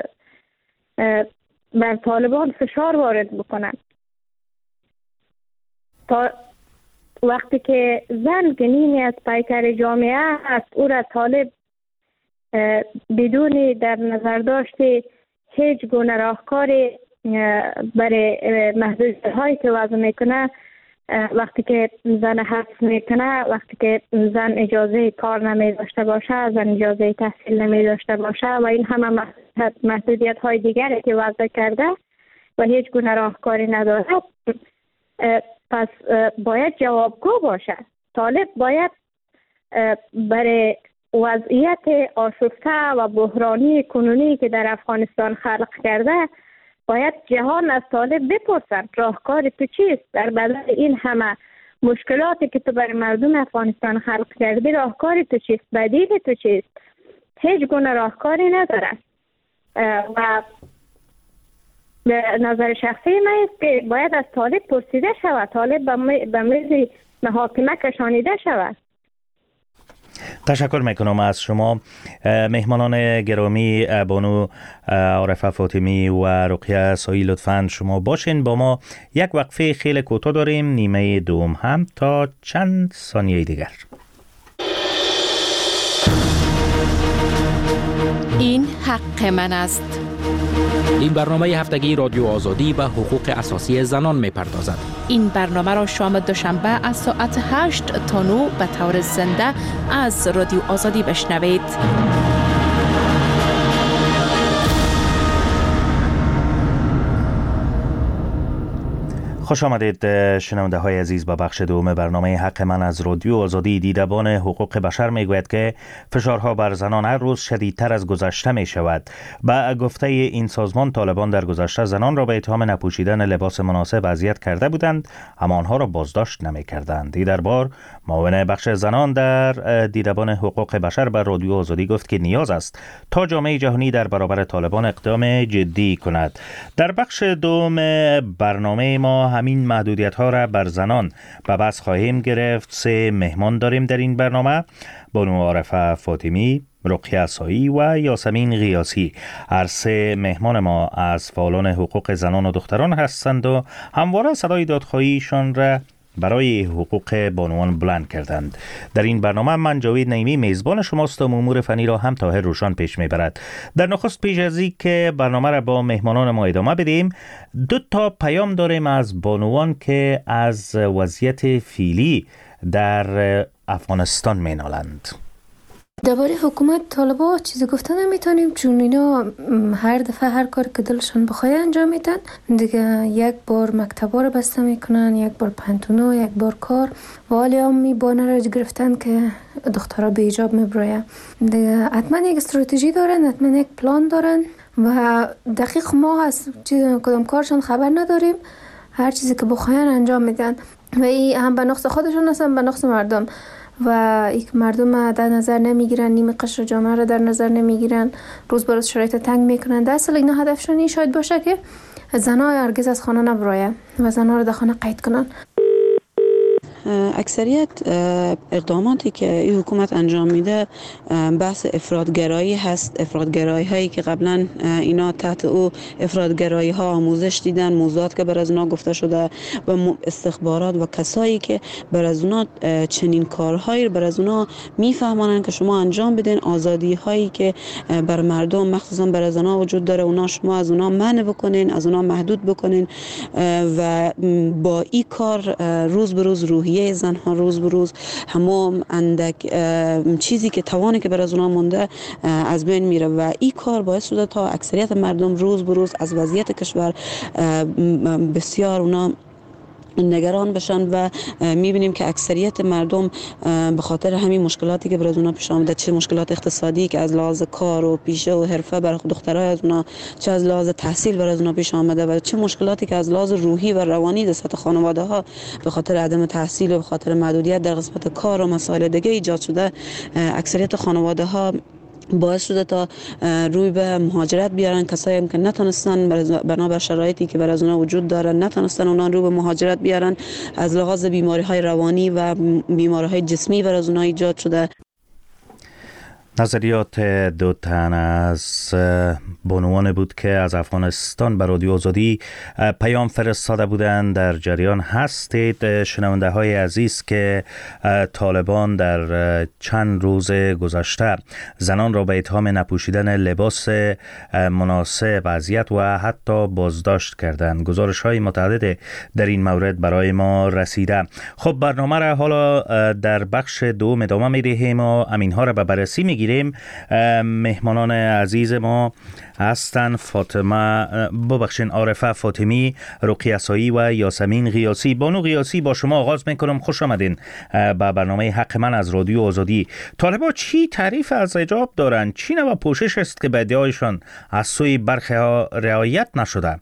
بر طالبان فشار وارد بکنند. تا وقتی که زن گنینی از پیکر جامعه است، او را طالب بدون در نظر داشته هیچ گونه راهکاری برای محدودیت‌هایی که وضع میکنه، وقتی که زن حبس میکنه، وقتی که زن اجازه کار نمی داشته باشه، زن اجازه تحصیل نمی داشته باشه و این همه محدودیت های دیگری که وضع کرده و هیچ گونه راهکاری نداره، پس باید جوابگو باشه. طالب باید برای وضعیت آشفته و بحرانی کنونی که در افغانستان خلق کرده باید جهان از طالب بپرسند راهکار تو چیست؟ در بدل این همه مشکلاتی که تو برای مردم افغانستان خلق کردی راهکار تو چیست؟ بدیل تو چیست؟ هیچ گونه راهکاری نداره و به نظر شخصی من است که باید از طالب پرسیده شود، طالب به میز محاکمه کشانیده شود. تشکر میکنم از شما. مهمانان گرامی بانو عارفه فاطمی و رقیه سایی، لطفاً شما باشین با ما. یک وقفه خیلی کوتاه داریم، نیمه دوم هم تا چند ثانیه دیگر. این حق من است. این برنامه هفتگی رادیو آزادی به حقوق اساسی زنان می پردازد. این برنامه را شام دوشنبه از ساعت هشت تا نه به طور زنده از رادیو آزادی بشنوید. خوش آمدید شنونده های عزیز به بخش دوم برنامه حق من از رادیو آزادی. دیدبان حقوق بشر می گوید که فشارها بر زنان هر روز شدیدتر از گذشته می شود. با گفته این سازمان، طالبان در گذشته زنان را به اتهام نپوشیدن لباس مناسب اذیت کرده بودند، اما آنها را بازداشت نمی کردند. این دربار معاون بخش زنان در دیدبان حقوق بشر بر رادیو آزادی گفت که نیاز است تا جامعه جهانی در برابر طالبان اقدام جدی کند. در بخش دوم برنامه ما همین محدودیت ها را بر زنان به بحث خواهیم گرفت. سه مهمان داریم در این برنامه: بانو عارفه فاطمی، رقیه سایی و یاسمین غیاسی. هر سه مهمان ما از فعالان حقوق زنان و دختران هستند و همواره صدای دادخواهیشان را برای حقوق بانوان بلند کردند. در این برنامه من جاوید نعیمی میزبان شماست و امور فنی را هم طاهر روشان پیش میبرد. در نخست پیش از این که برنامه را با مهمانان ما ادامه بدیم، دو تا پیام داریم از بانوان که از وضعیت فعلی در افغانستان مینالند. درباره حکومت طالبا چیزی گفتن نمیتونیم، چون اینا هر دفعه هر کار که دلشون بخواد انجام میدن دیگه. یک بار مکتبا رو بسته میکنن، یک بار پنتونا، یک بار کار و حالی هم می بانه رو گرفتن که دخترها به حجاب میبراین دیگه. حتما یک استراتژی دارن، حتما یک پلان دارن و دقیق ما از کدام کارشون خبر نداریم. هر چیزی که بخواین انجام میدن و این هم به نقص خودشون هستن، به نقص مردم و یک مردم در نظر نمیگیرن، نیمه قشر جامعه را در نظر نمیگیرن، روز به روز شرایط تنگ میکنن. در اصل اینا هدفشون این شاید باشه که زنها هرگز از خانه نبراین و زنها رو در خانه قید کنن. اکثریت اقداماتی که این حکومت انجام میده بحث افراطگرایی هست. افراطگرایی هایی که قبلا اینا تحت او افراطگرایی ها آموزش دیدن، موضوعات که بر از اونا گفته شده و استخبارات و کسایی که بر از اونا چنین کارهایی بر از اونا میفهمانن که شما انجام بدین. آزادی هایی که بر مردم مخصوصا بر از اونا وجود داره، اونا شما از اونا منع بکنین، از اونا محدود بکنین و با این کار روز به روز روحی تحلیه زنها روز به روز، همون اندک چیزی که توانی که بر از اونا مونده از بین میره و این کار باعث شده تا اکثریت مردم روز به روز از وضعیت کشور بسیار اونا نگران بشن و میبینیم که اکثریت مردم به خاطر همین مشکلاتی که برای اونا پیش آمده، چه مشکلات اقتصادی که از لحاظ کار و پیشه و حرفه برای دخترای از اونا، چه از لحاظ تحصیل برای اونا پیش آمده و چه مشکلاتی که از لحاظ روحی و روانی در سطح خانواده ها به خاطر عدم تحصیل و به خاطر محدودیت در قسمت کار و مسائل دیگه ایجاد شده، اکثریت خانواده ها باعث شده تا روی به مهاجرت بیارن. کسایی هم که نتونستن بنابر شرایطی که بر از اونا وجود داره نتونستن اونا رو به مهاجرت بیارن، از لحاظ بیماری های روانی و بیماری های جسمی بر از اونا ایجاد شده. نظریات دو تن از بانوان بود که از افغانستان به رادیو آزادی پیام فرستاده بودند. در جریان هستید شنونده های عزیز که طالبان در چند روز گذشته زنان را به اتهام نپوشیدن لباس مناسب اذیت و حتی بازداشت کردند. گزارش های متعدد در این مورد برای ما رسیده. خب برنامه را حالا در بخش دوم ادامه می‌دهیم و امینها را به بررسی می‌گیریم. مهمانان عزیز ما هستند فاطمه ببخشین عارفه فاطمی، رقیه سایی و یاسمین غیاسی. بانو غیاسی با شما آغاز میکنم. خوش آمدین به برنامه حق من از رادیو آزادی. طالبان چی تعریف از حجاب دارند؟ چی نوع پوشش است که به ادعایشان از سوی برخی ها رعایت نشده؟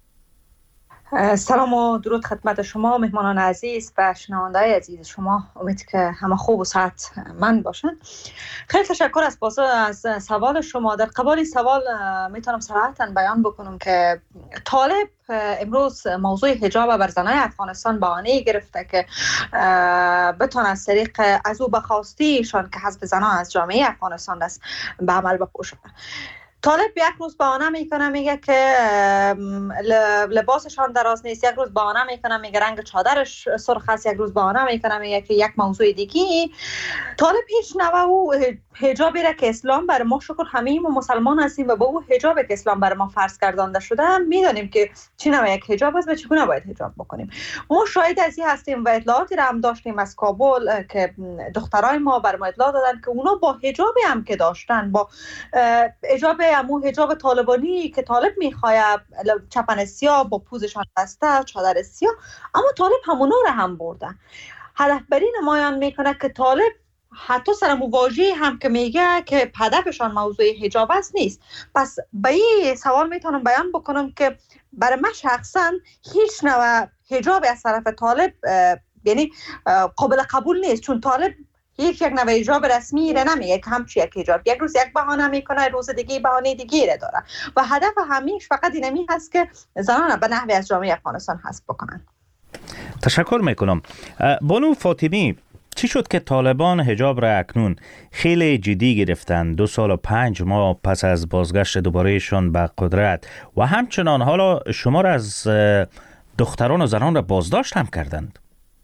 سلام و درود خدمت شما مهمانان عزیز و شنونده‌های عزیز شما. امید که همه خوب و صحتمند باشن. خیلی تشکر از پاسخ از سوال شما. در قبال سوال میتونم صراحتاً بیان بکنم که طالب امروز موضوع حجاب بر زنای افغانستان بهانه گرفته که بتونه از طریق از او بخواستیشان که حزب زنان از جامعه افغانستان است به عمل بکشه. طالب یک روز بهانه میکنه میگه که لباسشان دراز نیست، یک روز بهانه میکنه میگه رنگ چادرش سرخ است، یک روز بهانه میکنه میگه که یک موضوع دیگه. طالب هیچ نوع او حجابی را که اسلام بر ما شکر همه ما مسلمان هستیم و با او حجابی که اسلام بر ما فرض گردانده شده میدونیم که چی نوع یک حجاب است و چگونه باید حجاب بکنیم. ما شاهد از این هستیم و اطلاعاتی را هم داشتیم از کابل که دخترای ما بر ما اطلاع دادن که اونا با حجابی هم که داشتن، با حجاب امو حجاب طالبانی که طالب میخواه، چپن سیاه با پوزشان بسته، چادر سیاه، اما طالب همونا رو هم بردن. هدف بر این نمایان میکنه که طالب حتی سر مواجهی هم که میگه که هدفشان موضوع حجاب است نیست. پس به این سوال میتونم بیان بکنم که برای من شخصا هیچ نوع حجاب از طرف طالب یعنی قابل قبول نیست، چون طالب یک یک نوع حجاب رسمی را نمیگه که همچی یک حجاب، یک روز یک بهانه میکنه، روز دیگه بهانه دیگه را داره و هدف همیش فقط اینمی هست که زنان به نحوی از جامعه افغانستان حذف بکنن. تشکر میکنم. بانو فاطمی، چی شد که طالبان حجاب را اکنون خیلی جدی گرفتن دو سال و پنج ماه پس از بازگشت دوبارهشان به قدرت و همچنان حالا شما را از دختران و زنان را بازداشت هم کردند؟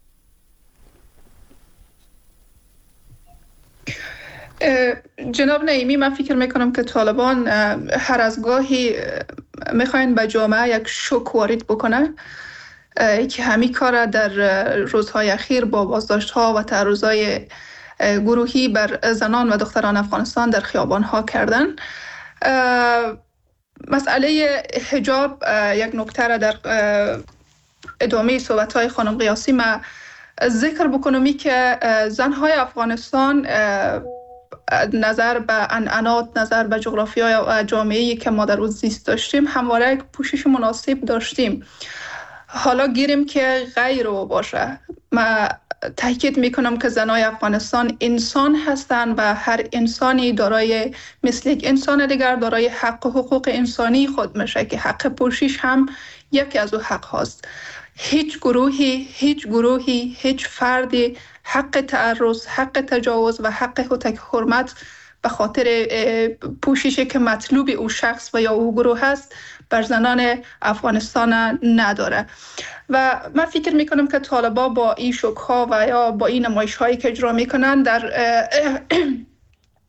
جناب نعیمی، من فکر میکنم که طالبان هر از گاهی میخواین به جامعه یک شوک وارد بکنه که همین کار در روزهای اخیر با بازداشت ها و تعرضای گروهی بر زنان و دختران افغانستان در خیابان ها کردن. مسئله حجاب یک نکته را در ادامه صحبت های خانم غیاسی ما ذکر بکنمی که زنهای افغانستان نظر به انعنات، نظر به جغرافیای و جامعه‌ای که ما در اون زیست داشتیم همواره یک پوشش مناسب داشتیم. حالا گیریم که غیر او باشه. من تاکید میکنم که زنای افغانستان انسان هستند و هر انسانی دارای مثل یک انسان دیگر دارای حق و حقوق انسانی خود میشه که حق پوشش هم یکی از او حق هاست. هیچ گروهی، هیچ گروهی، هیچ فردی حق تعرض، حق تجاوز و حق هتک حرمت به خاطر پوششی که مطلوب او شخص و یا او گروه هست بر زنان افغانستان نداره. و من فکر میکنم که طالبا با این شوک ها و یا با این نمایش هایی که اجرا میکنن در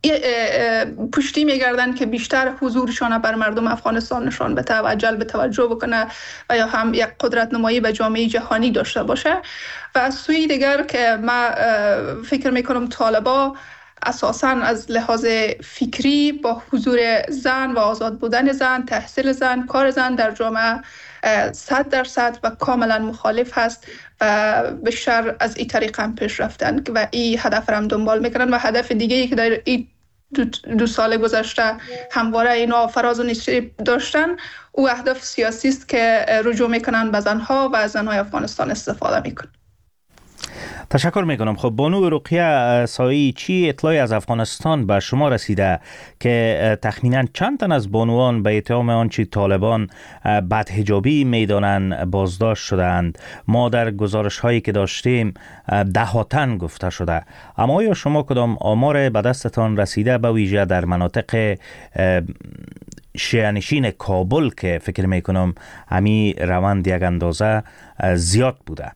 پشتی میگردن که بیشتر حضورشان بر مردم افغانستان نشان بده و جلب توجه بکنه و یا هم یک قدرت نمایی به جامعه جهانی داشته باشه. و از سوی دیگر که ما فکر میکنم طالبا اساساً از لحاظ فکری با حضور زن و آزاد بودن زن، تحصیل زن، کار زن در جامعه صد درصد و کاملا مخالف هست و بیشتر از این طریق هم پیش رفتن و این هدف هم دنبال میکنن. و هدف دیگه ای که در این دو, دو سال گذشته همواره اینا فراز و نشیب داشتن، او اهداف سیاسی است که رجوع میکنن به زنها و از زنهای افغانستان استفاده میکنن. تشکر میکنم. خب بانو رقیه سایی، چی اطلاعی از افغانستان به شما رسیده که تخمینا چند تن از بانوان به اتهام آنچه طالبان بدحجابی میدانند بازداشت شدند؟ ما در گزارش هایی که داشتیم ده ها تن گفته شده، اما یا شما کدام آمار به دستتان رسیده به ویژه در مناطق شیعه‌نشین کابل که فکر میکنم همی روند یک اندازه زیاد بوده؟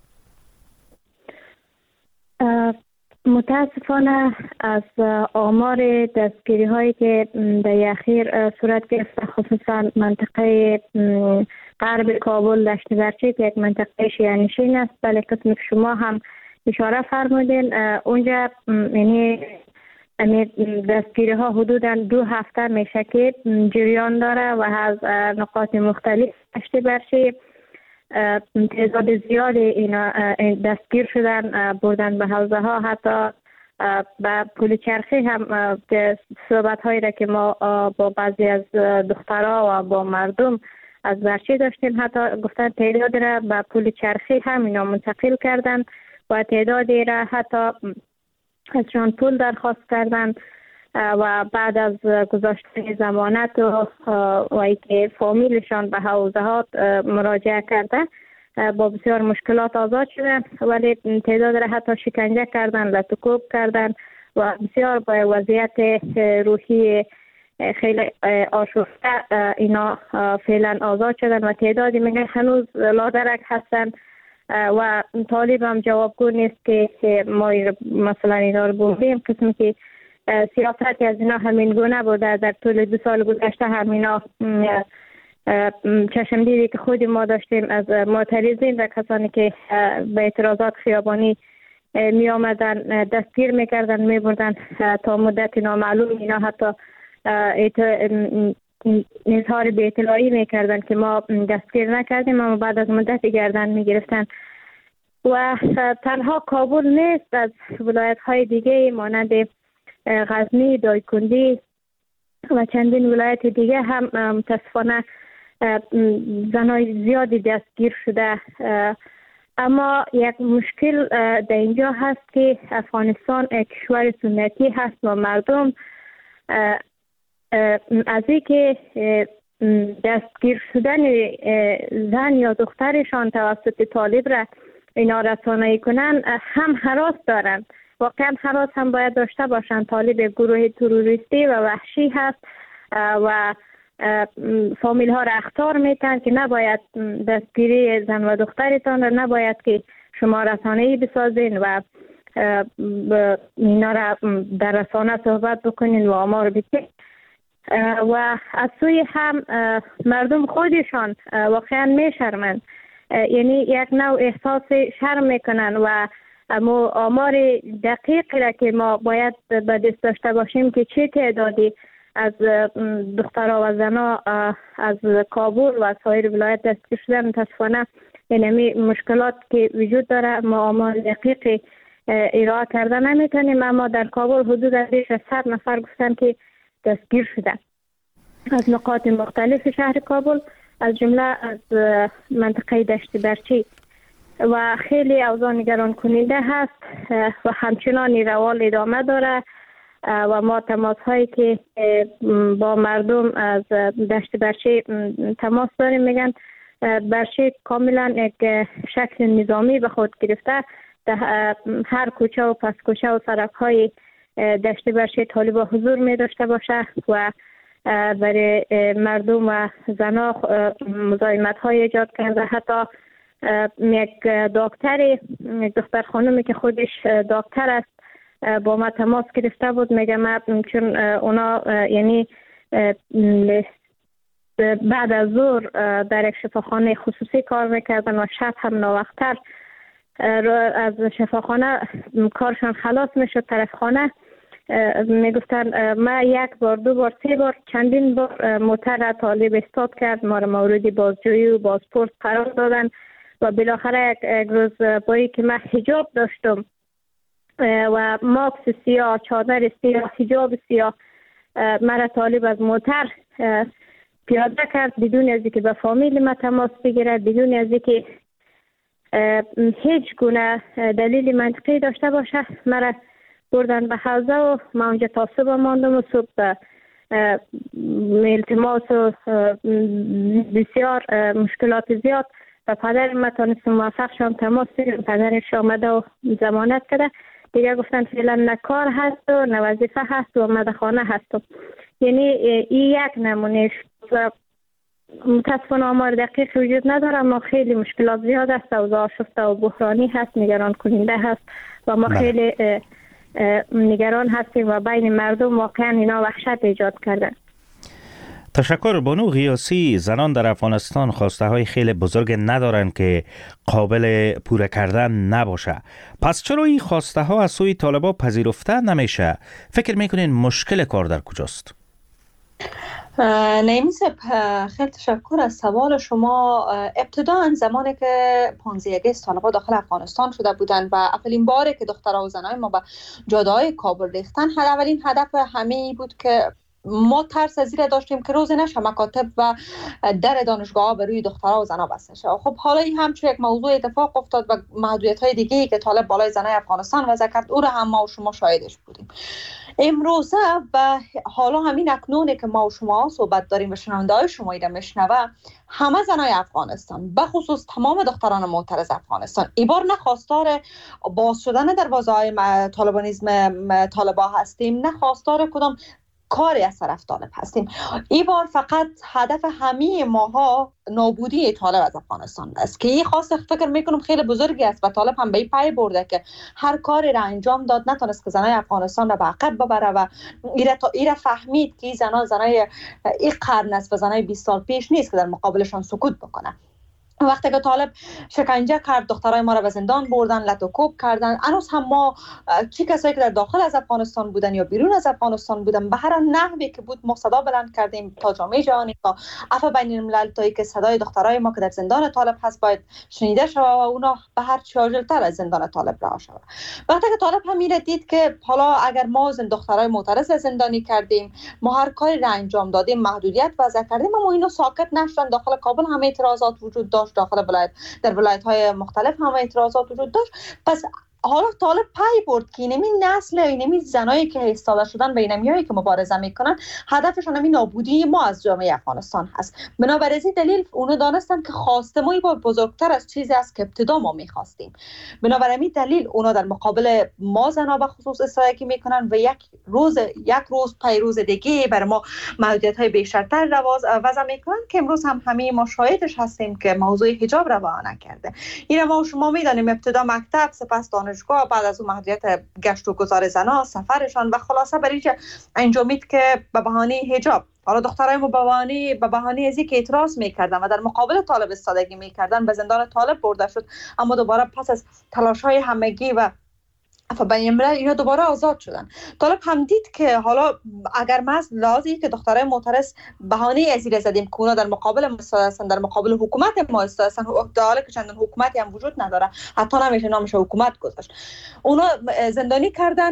متاسفانه از آمار دستگیری هایی که در اخیر صورت گرفته، خصوصا منطقه غرب کابل دشت برچی که یک منطقه شیعه‌نشین است، بله قسم که شما هم اشاره فرمودین، اونجا یعنی دستگیری ها حدودا دو هفته میشه که جریان داره و از نقاط مختلف دشت برچی تعداد زیاد اینا دستگیر شدن، بردن به حوزه ها، حتی به پل چرخی هم که صحبت هایی را که ما با بعضی از دخترها و با مردم از برچی داشتیم، حتی گفتن تعداد را به پل چرخی هم اینا منتقل کردن و تعدادی را حتی ازشان پول درخواست کردن و بعد از گذاشتن ضمانت و و که فامیلشان به حوزه ها مراجعه کرده با بسیار مشکلات آزاد شدن، ولی تعداد را حتی شکنجه کردن، لطکوب کردن و بسیار با وضعیت روحی خیلی آشفته اینا فعلا آزاد شدن و تعدادی میگن هنوز لادرک هستن و طالب هم جوابگو نیست که ما مثلا اینا رو بردیم. قسمی که سیاستی از اینا همین گونه بوده در طول دو سال گذشته، همینا چشم دیدی که خود ما داشتیم از معترضین و کسانی که به اعتراضات خیابانی می آمدن دستگیر میکردن، می بردن تا مدت نامعلوم. اینا حتی اظهار به اطلاعی میکردن که ما دستگیر نکردیم، اما بعد از مدت گردن میگرفتن. و تنها کابل نیست، از ولایت های دیگه مانند غزنی، دایکندی و چندین ولایت دیگه هم متاسفانه زنای زیادی دستگیر شده. اما یک مشکل در اینجا هست که افغانستان کشور سنتی هست و مردم از این که دستگیر شدن زن یا دخترشان توسط طالب را اینا رسانه‌ای کنن هم هراس دارن. واقعا هراس هم باید داشته باشن. طالب گروه تروریستی و وحشی هست و فامیل ها را اخطار میتن که نباید دستگیری زن و دخترتان را نباید که شما رسانه‌ای بسازین و اینا را در رسانه صحبت بکنین و آمار بکنین. و از سوی هم مردم خودشان واقعا میشرمند، یعنی یک نوع احساس شرم میکنن و اما آمار دقیقی را که ما باید به دست داشته باشیم که چه تعدادی از دخترها و زنها از کابل و سایر ولایت دستگیر شدن، متاسفانه یعنی مشکلات که وجود داره ما آمار دقیقی ارائه کرده نمیتونیم. اما در کابل حدود بیش از صد نفر گفتن که دستگیر شدن از نقاط مختلف شهر کابل، از جمله از منطقه دشت برچی و خیلی اوضاع نگران کننده هست و همچنان روال ادامه داره و ما تماس هایی که با مردم از دشت برچی تماس داریم میگن برچی کاملا یک شکل نظامی به خود گرفته. هر کوچه و پس کوچه و سرک های دشت برچی طالبا حضور می داشته باشه و برای مردم و زنها مزاحمت های ایجاد کرده. حتی یک دکتر، یک دختر خانومی که خودش دکتر است با ما تماس گرفته بود. میگه ما چون اونا یعنی بعد از ظهر در یک شفاخانه خصوصی کار میکردن و شب هم ناوقتر از شفاخانه کارشان خلاص میشد طرف خانه، میگفتن ما یک بار دو بار سه بار چندین بار موتر طالب استاد کرد، ما رو مورد بازجویی و بازپرس قرار دادن و بالاخره یک روز بایی که من حجاب داشتم و ماکس سیاه، چادر سیاه، حجاب سیاه، مرا طالب از موتر پیاده کرد بدون از اینکه به فامیل ما تماس بگیرد، بدون از اینکه هیچ گونه دلیل منطقی داشته باشه. مرا بردن به حوزه و ما اونجا تا صبح ماندم و صبح التماس و بسیار مشکلات زیاد و پدر ما تانست موفق شدم تماس بگیرم. پدرش آمده و ضمانت کرده دیگه، گفتن فعلا نه کار هست و نه وظیفه هست و آمده خانه هست. یعنی این یک نمونه و متاسفانه آمار دقیق وجود نداره، اما خیلی مشکلات زیاد است، اوضاع شفته و بحرانی هست، نگران کننده هست و ما خیلی نگران هستیم و بین مردم واقعا اینا وحشت ایجاد کردن. تشکر. بانو غیاسی، زنان در افغانستان خواسته های خیلی بزرگ ندارن که قابل پوره کردن نباشه، پس چرا این خواسته ها از سوی طالبان پذیرفته نمیشه؟ فکر میکنین مشکل کار در کجاست؟ نعیمی صاحب، خیلی تشکر از سوال شما. ابتداً زمانی که پانزده اگست طالبان داخل افغانستان شده بودند و اولین باره که دخترها و زنای ما به جاده‌های کابل ریختن، هر اولین هدف همه بود که ما ترس از این داشتیم که روز نشه مکاتب و در دانشگاه به روی دخترها و زنها بسته شه. خب حالا این همچون یک موضوع اتفاق افتاد و محدودیت‌های دیگه‌ای که طالب بالای زنای افغانستان وضع کرد، او را هم ما و شما شاهدش بودیم. امروزه و حالا همین اکنونه که ما و شما صحبت داریم و شنونده‌های شما ایده میشنوه، همه زنای افغانستان به خصوص تمام دختران معترض افغانستان این بار نه خواستار باز شدن دروازه‌های طالبانیسم طالبا هستیم، نه خواستار کدام کاری از طرف طالب هستیم. این بار فقط هدف همه ماها نابودی طالب از افغانستان است که این خواست فکر میکنم خیلی بزرگی است و طالب هم به این پای برده که هر کاری را انجام داد نتونست که زنای افغانستان را به عقب ببره و ایره فهمید که زنان زنای این قرن است و زنای بیست سال پیش نیست که در مقابلشان سکوت بکنه. وقتی که طالب شکنجه کرد، دخترای ما را به زندان بردن، لط و کوب کردن، هنوز هم ما چه کسایی که در داخل از افغانستان بودن یا بیرون از افغانستان بودن به هر نحوی که بود ما صدا بلند کردیم تا جامعه جهانی، تا عفو بین الملل، تا که صدای دخترای ما که در زندان طالب هست باید شنیده شود و اونا به هر چه عاجل‌تر از زندان طالب رها شود. وقتی که طالب هم میره دید که حالا اگر ما زند دخترای معترض زندانی کردیم، ما هر کاری را انجام دادیم، محدودیت وضع کردیم، اما اینو ساکت نشدن. داخل کابل هم اعتراضات وجود داشت، داخل ولایت در ولایت‌های مختلف هم اعتراضات وجود داشت. پس حالا طالب پای برد که اینمی نسل، اینمی زنایی که ایستاده شدن و اینمیایی که مبارزه میکنن هدفشون همین نابودی ما از جامعه افغانستان هست. بنابر از این دلیل اونو دانستن که خواسته ما با بزرگتر از چیزی است که ابتدا ما میخواستیم. بنابر همین دلیل اونا در مقابل ما زنا به خصوص استرایک میکنن و یک روز یک روز پای روز دیگه بر ما محدودیت‌های بیشتر وضع میکنن که امروز هم همه ما شاهدش هستیم که موضوع حجاب را بهانه کرده. این ما شما میدانیم ابتدا مکتب، سپس دانشگاه، بعد از اون محدودیت گشت و گذار زنان، سفرشان و خلاصه برای چه انجامید که به بهانه حجاب حالا دخترای ما به بهانه به بهانه ازی که اعتراض میکردن و در مقابل طالب استادگی میکردن به زندان طالب برده شد، اما دوباره پس از تلاش‌های همگی و فبین اینا دوباره آزاد شدن. طالب هم دید که حالا اگر ما از لحاظی که دخترای معترض بهانه ازی زدیم که اونا در مقابل ما هستن، در مقابل حکومت ما هستن، در حالی که چندان حکومتی هم وجود نداره، حتی نمیشه نامش حکومت گذاشت، اونا زندانی کردن.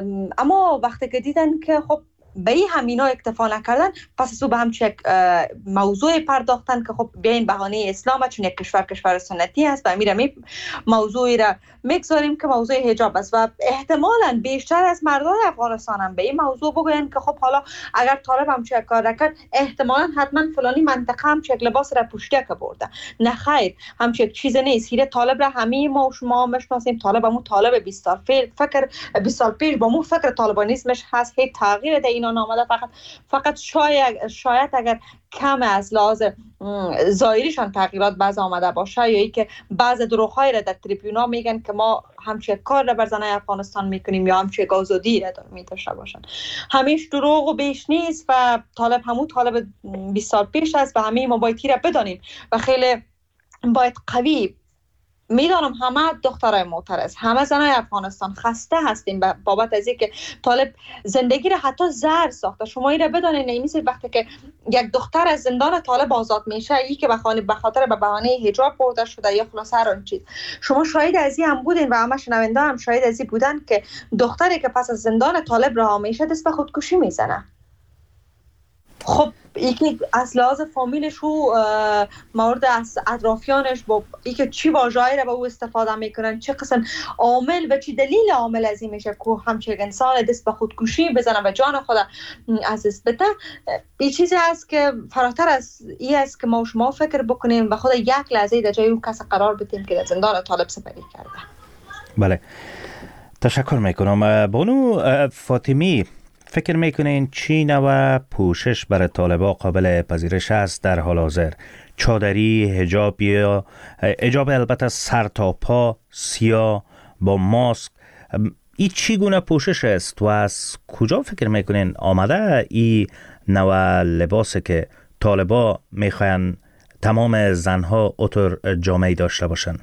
اما وقتی که دیدن که خب به این همینا اکتفا نکردن، پس از او به همچه یک موضوع پرداختن که خب بیاین بهانه اسلام چون یک کشور کشور سنتی هست و امیر می موضوعی را میگذاریم که موضوع حجاب است و احتمالاً بیشتر از مردان افغانستان هم به این موضوع بگوین که خب حالا اگر طالب هم چه کار نکرد احتمالاً حتما فلانی منطقه هم چه لباس را پوشیده که برده. نه خیر، همچه یک چیز نیست. هیره طالب را همه ما و شما میشناسیم. طالب همون طالب بیست سال فکر بیست سال پیش با مو فکر طالبانیسمش هست، هیچ تغییر در این میلان آمده، فقط فقط شاید شاید اگر کم از لحاظ ظاهریشان تغییرات بعض آمده باشه یا اینکه بعض دروغ‌های را در تریبیونا میگن که ما همچین کار را بر زنای افغانستان میکنیم یا همچین آزادی را می‌داشته باشن. همیش دروغ و بیش نیست و طالب همون طالب بیست سال پیش است و همه ما باید را بدانیم و خیلی باید قوی. میدانم همه دخترای معترض، همه زنای افغانستان خسته هستیم بابت از اینکه طالب زندگی را حتی زهر ساخته. شما این را بدانید نمیشه وقتی که یک دختر از زندان طالب آزاد میشه ای که به خاطر به بهانه حجاب برده شده یا خلاصه هر آن چیز، شما شاهد از این هم بودین و همه شنونده هم شاهد از این بودن که دختری که پس از زندان طالب رها میشه دست به خودکشی میزنه. خب یکی از لحاظ فامیلش و مورد از اطرافیانش با اینکه چی واژه‌ای را به او استفاده میکنن، چه قسم عامل و چی دلیل عامل از این میشه که همچین انسان دست به خودکشی بزنه و جان خود از دست بده. این چیزی است که فراتر از این است که ما شما فکر بکنیم و خود یک لحظه در جای او کس قرار بدیم که در زندان طالب سپری کرده. بله، تشکر میکنم. بانو فاطمی، فکر میکنین چی نوع پوشش برای طالبا قابل پذیرش است در حال حاضر؟ چادری، حجاب یا حجاب البته سر تا پا سیاه با ماسک، این چی گونه پوشش است و از کجا فکر میکنین آمده این نوع لباسی که طالبا میخواین تمام زنها اطور جامعی داشته باشن؟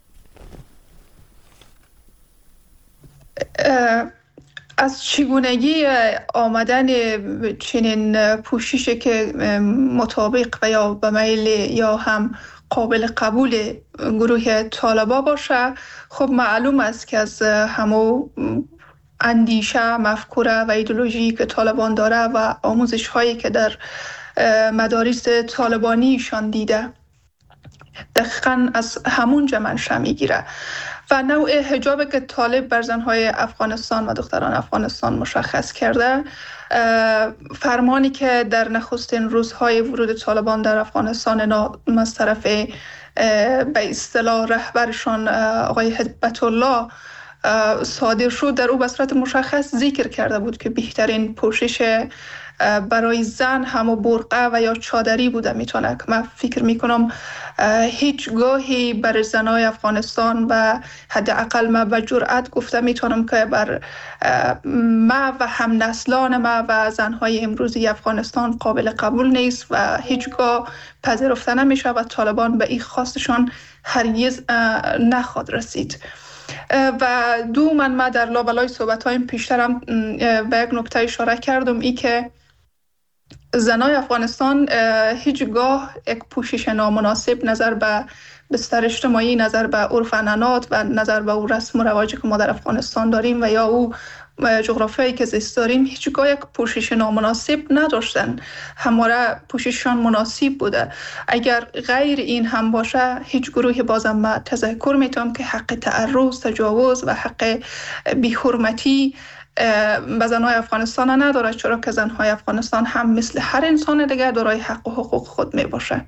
از چگونگی آمدن چنین پوششی که مطابق و یا به میل یا هم قابل قبول گروه طالبا باشه، خب معلوم است که از همو اندیشه، مفکوره و ایدئولوژی که طالبان داره و آموزش هایی که در مدارس طالبانیشان دیده دقیقاً از همونجا منشأ میگیره و نوع حجابی که طالب بر زنهای افغانستان و دختران افغانستان مشخص کرده، فرمانی که در نخستین روزهای ورود طالبان در افغانستان نام از طرف به اصطلاح رهبرشان آقای هیبت الله صادر شد، در او به صورت مشخص ذکر کرده بود که بهترین پوشش برای زن همو برقه و یا چادری بوده میتونه. که من فکر میکنم هیچ گاهی بر زنای افغانستان و حداقل من به جرأت گفته میتونم که بر ما و هم نسلان ما و زنهای امروزی افغانستان قابل قبول نیست و هیچگاه پذیرفته نمیشه و طالبان به این خواستشان هرگز نخواد رسید. و دو من ما در لابلای صحبت‌هایم پیشترم به یک نکته اشاره کردم، ای که زنای افغانستان هیچگاه یک پوشش نامناسب نظر به بستر اجتماعی، نظر به عرف عنعنات و نظر به او رسم و رواجی که ما در افغانستان داریم و یا او جغرافیایی که زیست داریم هیچگاه یک پوشش نامناسب نداشتن. همواره پوشششان مناسب بوده. اگر غیر این هم باشه هیچ گروه بازم ما تذکر میتونم که حق تعرض، تجاوز و حق بی‌حرمتی به زنهای افغانستان نداره، چرا که زنهای افغانستان هم مثل هر انسان دیگه دارای حق و حقوق خود می باشه.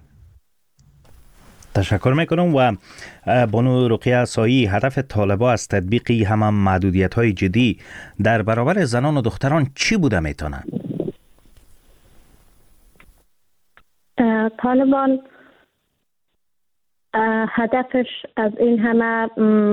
تشکر میکنم. و بانو رقیه عصایی، هدف طالبا از تطبیقی هم, هم محدودیت های جدی در برابر زنان و دختران چی بوده میتونه؟ طالبان هدفش از این همه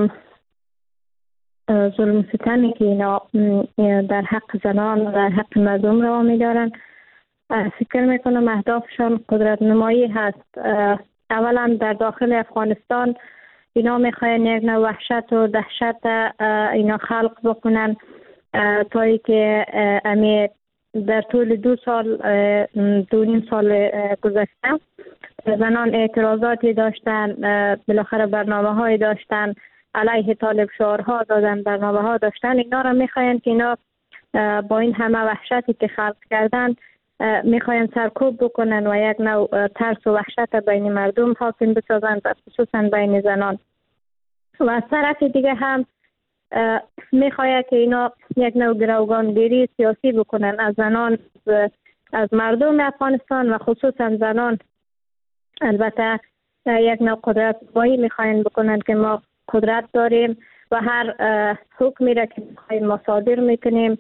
ظلم ستمی که اینا در حق زنان و در حق مردم را می‌دارن، فکر میکنم اهدافشان قدرت نمایی هست. اولا در داخل افغانستان اینا میخواین یک نوع وحشت و دهشت اینا خلق بکنن تا ای که امی در طول دو سال دو نیم سال گذشته زنان اعتراضاتی داشتن، بالاخره برنامه های داشتن علیه طالب شعارها دادن، برنامه ها داشتن. اینا را میخواین که اینا با این همه وحشتی که خلق کردن میخواین سرکوب بکنن و یک نوع ترس و وحشت بین مردم حاکم بسازن، خصوصا بین زنان. و از طرف دیگه هم میخواید که اینا یک نوع گروگانگیری سیاسی بکنن از زنان، از مردم افغانستان و خصوصا زنان. البته یک نوع قدرت بایی میخواین بکنن که ما قدرت داریم و هر حکمی را که میخوایم ما صادر میکنیم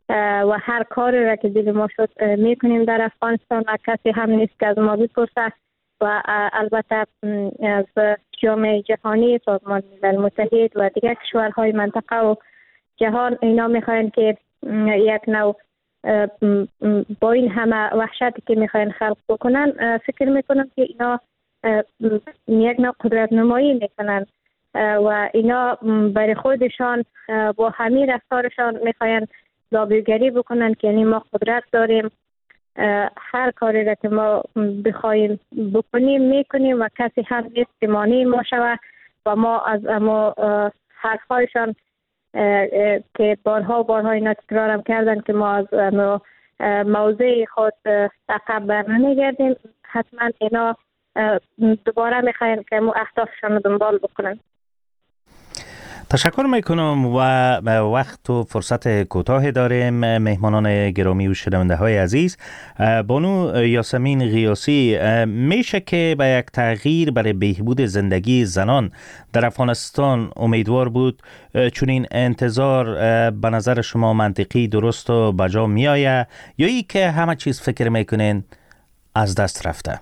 و هر کاری را که دل ما شد میکنیم در افغانستان و کسی هم نیست که از ما بپرسه و البته از جامعه جهانی، سازمان ملل متحد و دیگر کشورهای منطقه و جهان اینا میخواین که یک نوع با این همه وحشتی که میخواین خلق بکنن، فکر میکنم که اینا یک نوع قدرت نمایی میکنن و اینا برای خودشان با همین رفتارشان میخواین لابیگری بکنن که یعنی ما قدرت داریم، هر کاری را که ما بخوایم بکنیم میکنیم و کسی هم نیست که مانع ما شود و ما از اما حرفهایشان که بارها و بارها اینا تکرارم کردن که ما از موضع خود عقب برنمیگردیم، حتما اینا دوباره میخواین که ما اهدافشان رو دنبال بکنن. تشکر میکنم و وقت و فرصت کوتاه داریم. مهمانان گرامی و شنونده های عزیز، بانو یاسمین غیاسی، میشه که به یک تغییر برای بهبود زندگی زنان در افغانستان امیدوار بود؟ چون این انتظار به نظر شما منطقی، درست و بجا میآید یا ای که همه چیز فکر میکنین از دست رفته؟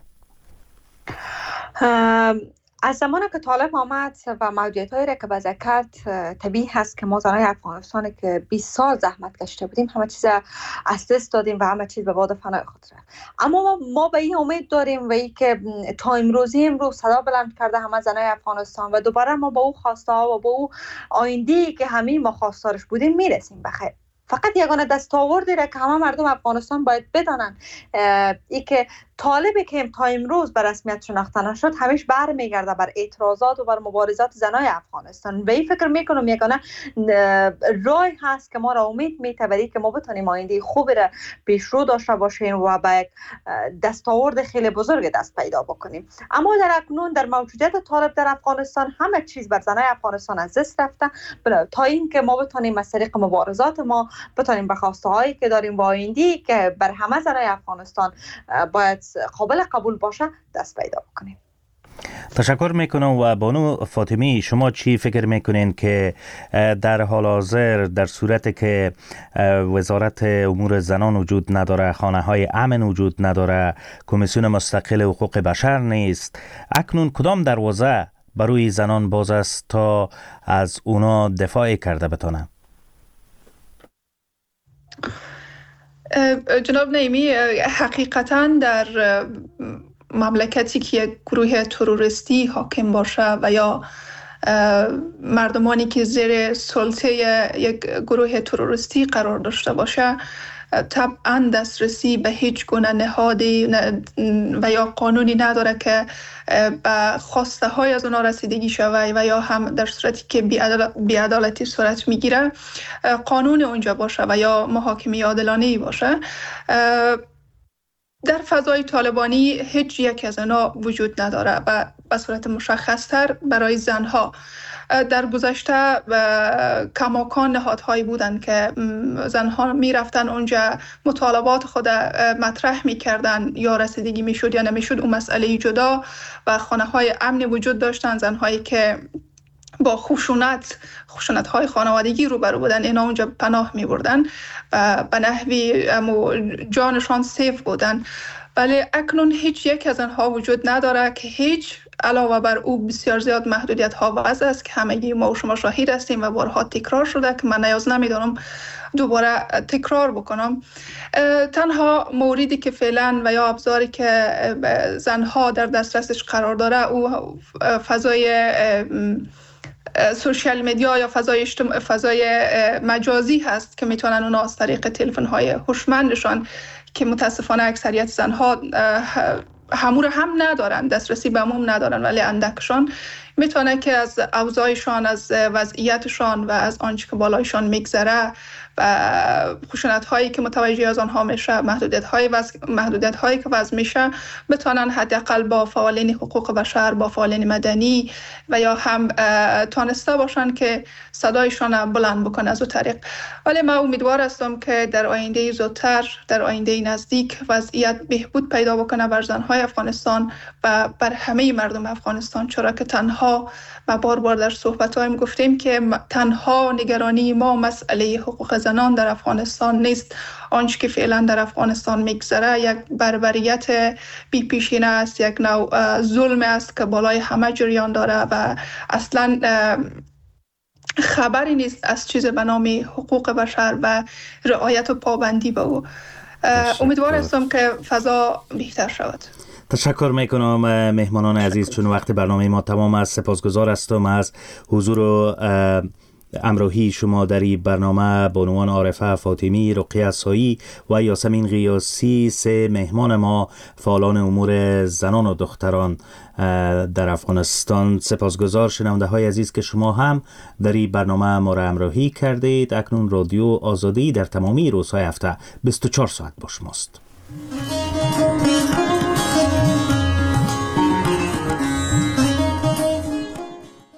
از زمانی که طالب آمد و موجودیت‌هایی را که بازی کرد، طبیعی هست که ما زنای افغانستان که بیست سال زحمت کشیده بودیم همه چیز از دست دادیم و همه چیز به باد فنای خود رفت. اما ما به این امید داریم و این که تا امروزی امروز صدا بلند کرده همه زنای افغانستان و دوباره ما با او خواسته ها و با او آینده‌ای که همه ما خواستارش بودیم میرسیم بخیر. فقط یگانه دستاوردی را که همه مردم افغانستان باید بدانن ای که طالبی که تا امروز به رسمیت شناخته نشد همیشه برمیگرده بر اعتراضات و بر مبارزات زنای افغانستان و این فکر میکنم یگانه راه هست که ما را امید میته برای که ما بتونیم آینده خوبی را پیشرو داشته باشیم و به یک دستاورد خیلی بزرگ دست پیدا بکنیم. اما در اکنون در موجودیت طالب در افغانستان همه چیز بر زنای افغانستان از دست رفته تا اینکه ما بتونیم از طریق مبارزات ما بتونیم به خواسته هایی که داریم با آینده‌ای که بر همه زنای افغانستان باید قابل قبول باشه دست پیدا بکنیم. تشکر میکنم. و بانو فاطمی، شما چی فکر میکنین که در حال حاضر در صورتی که وزارت امور زنان وجود نداره، خانه های امن وجود نداره، کمیسیون مستقل حقوق بشر نیست، اکنون کدام دروازه بروی زنان باز است تا از اونا دفاع کرده بتونه؟ جناب نعیمی، حقیقتاً در مملکتی که یک گروه تروریستی حاکم باشه و یا مردمانی که زیر سلطه یک گروه تروریستی قرار داشته باشه، طبعا دسترسی به هیچ گونه نهادی و یا قانونی نداره که به خواسته های از اونا رسیدگی شود و یا هم در صورتی که بی‌عدالتی صورت میگیره قانون اونجا باشه و یا محاکمه عادلانه‌ای باشه. در فضای طالبانی هیچ یک از اینا وجود نداره و به صورت مشخص‌تر برای زنها. در گذشته کماکان نهادهایی بودند که زنها می رفتن اونجا مطالبات خود مطرح می کردن، یا رسیدگی می شد یا نمی شد اون مسئله جدا، و خانه های امنی وجود داشتن. زنهایی که با خشونت خشونت های خانوادگی روبرو بودن اینا اونجا پناه می بردن و به نحوی جانشان سیف بودن. ولی اکنون هیچ یک از آنها وجود نداره که هیچ، علاوه بر او بسیار زیاد محدودیت ها وضع است که همگی ما و شما شاهد هستیم و بارها تکرار شده که من نیاز نمیدونم دوباره تکرار بکنم. تنها موردی که فعلا و یا ابزاری که زنها در دسترسش قرار داره او فضای سوشال مدیا یا فضای اجتماعی، فضای مجازی هست که میتونن اونا از طریق تلفن های هوشمندشان که متاسفانه اکثریت زنها همور هم ندارن، دسترسی به همون ندارن، ولی اندکشان میتونه که از اوضاعشان، از وضعیتشان و از آنچه که بالایشان میگذره و خشونت هایی که متوجه از آنها میشه، محدودیت های وز... محدودیت هایی که وضع میشه، بتونن حداقل با فعالین حقوق بشر، با فعالین مدنی و یا هم تانسته باشن که صدایشان بلند بکنه از اون طریق. ولی من امیدوار هستم که در آینده زودتر، در آینده نزدیک وضعیت بهبود پیدا بکنه بر زنهای افغانستان و بر همه مردم افغانستان، چرا که تنها ما بار بار در صحبت‌هایم گفتیم که تنها نگرانی ما مسئله حقوق زنان در افغانستان نیست. آنچه که فعلا در افغانستان میگذره یک بربریت بی پیشینه است، یک نوع ظلم است که بالای همه جریان داره و اصلا خبری نیست از چیز به نام حقوق بشر و رعایت و پابندی به او. امیدوار هستم که فضا بهتر شود. تشکر میکنم مهمانان عزیز، چون وقت برنامه ما تمام است. سپاسگزار هستم از حضور و امروهی شما در این برنامه. بانوان عارفه فاطمی، رقیه سایی و یاسمین قیاسی، سه مهمان ما فعالان امور زنان و دختران در افغانستان. سپاسگزار شنونده های عزیز که شما هم در این برنامه ما را امروهی کردید. اکنون رادیو آزادی در تمامی روزهای هفته بیست و چهار ساعت با شماست.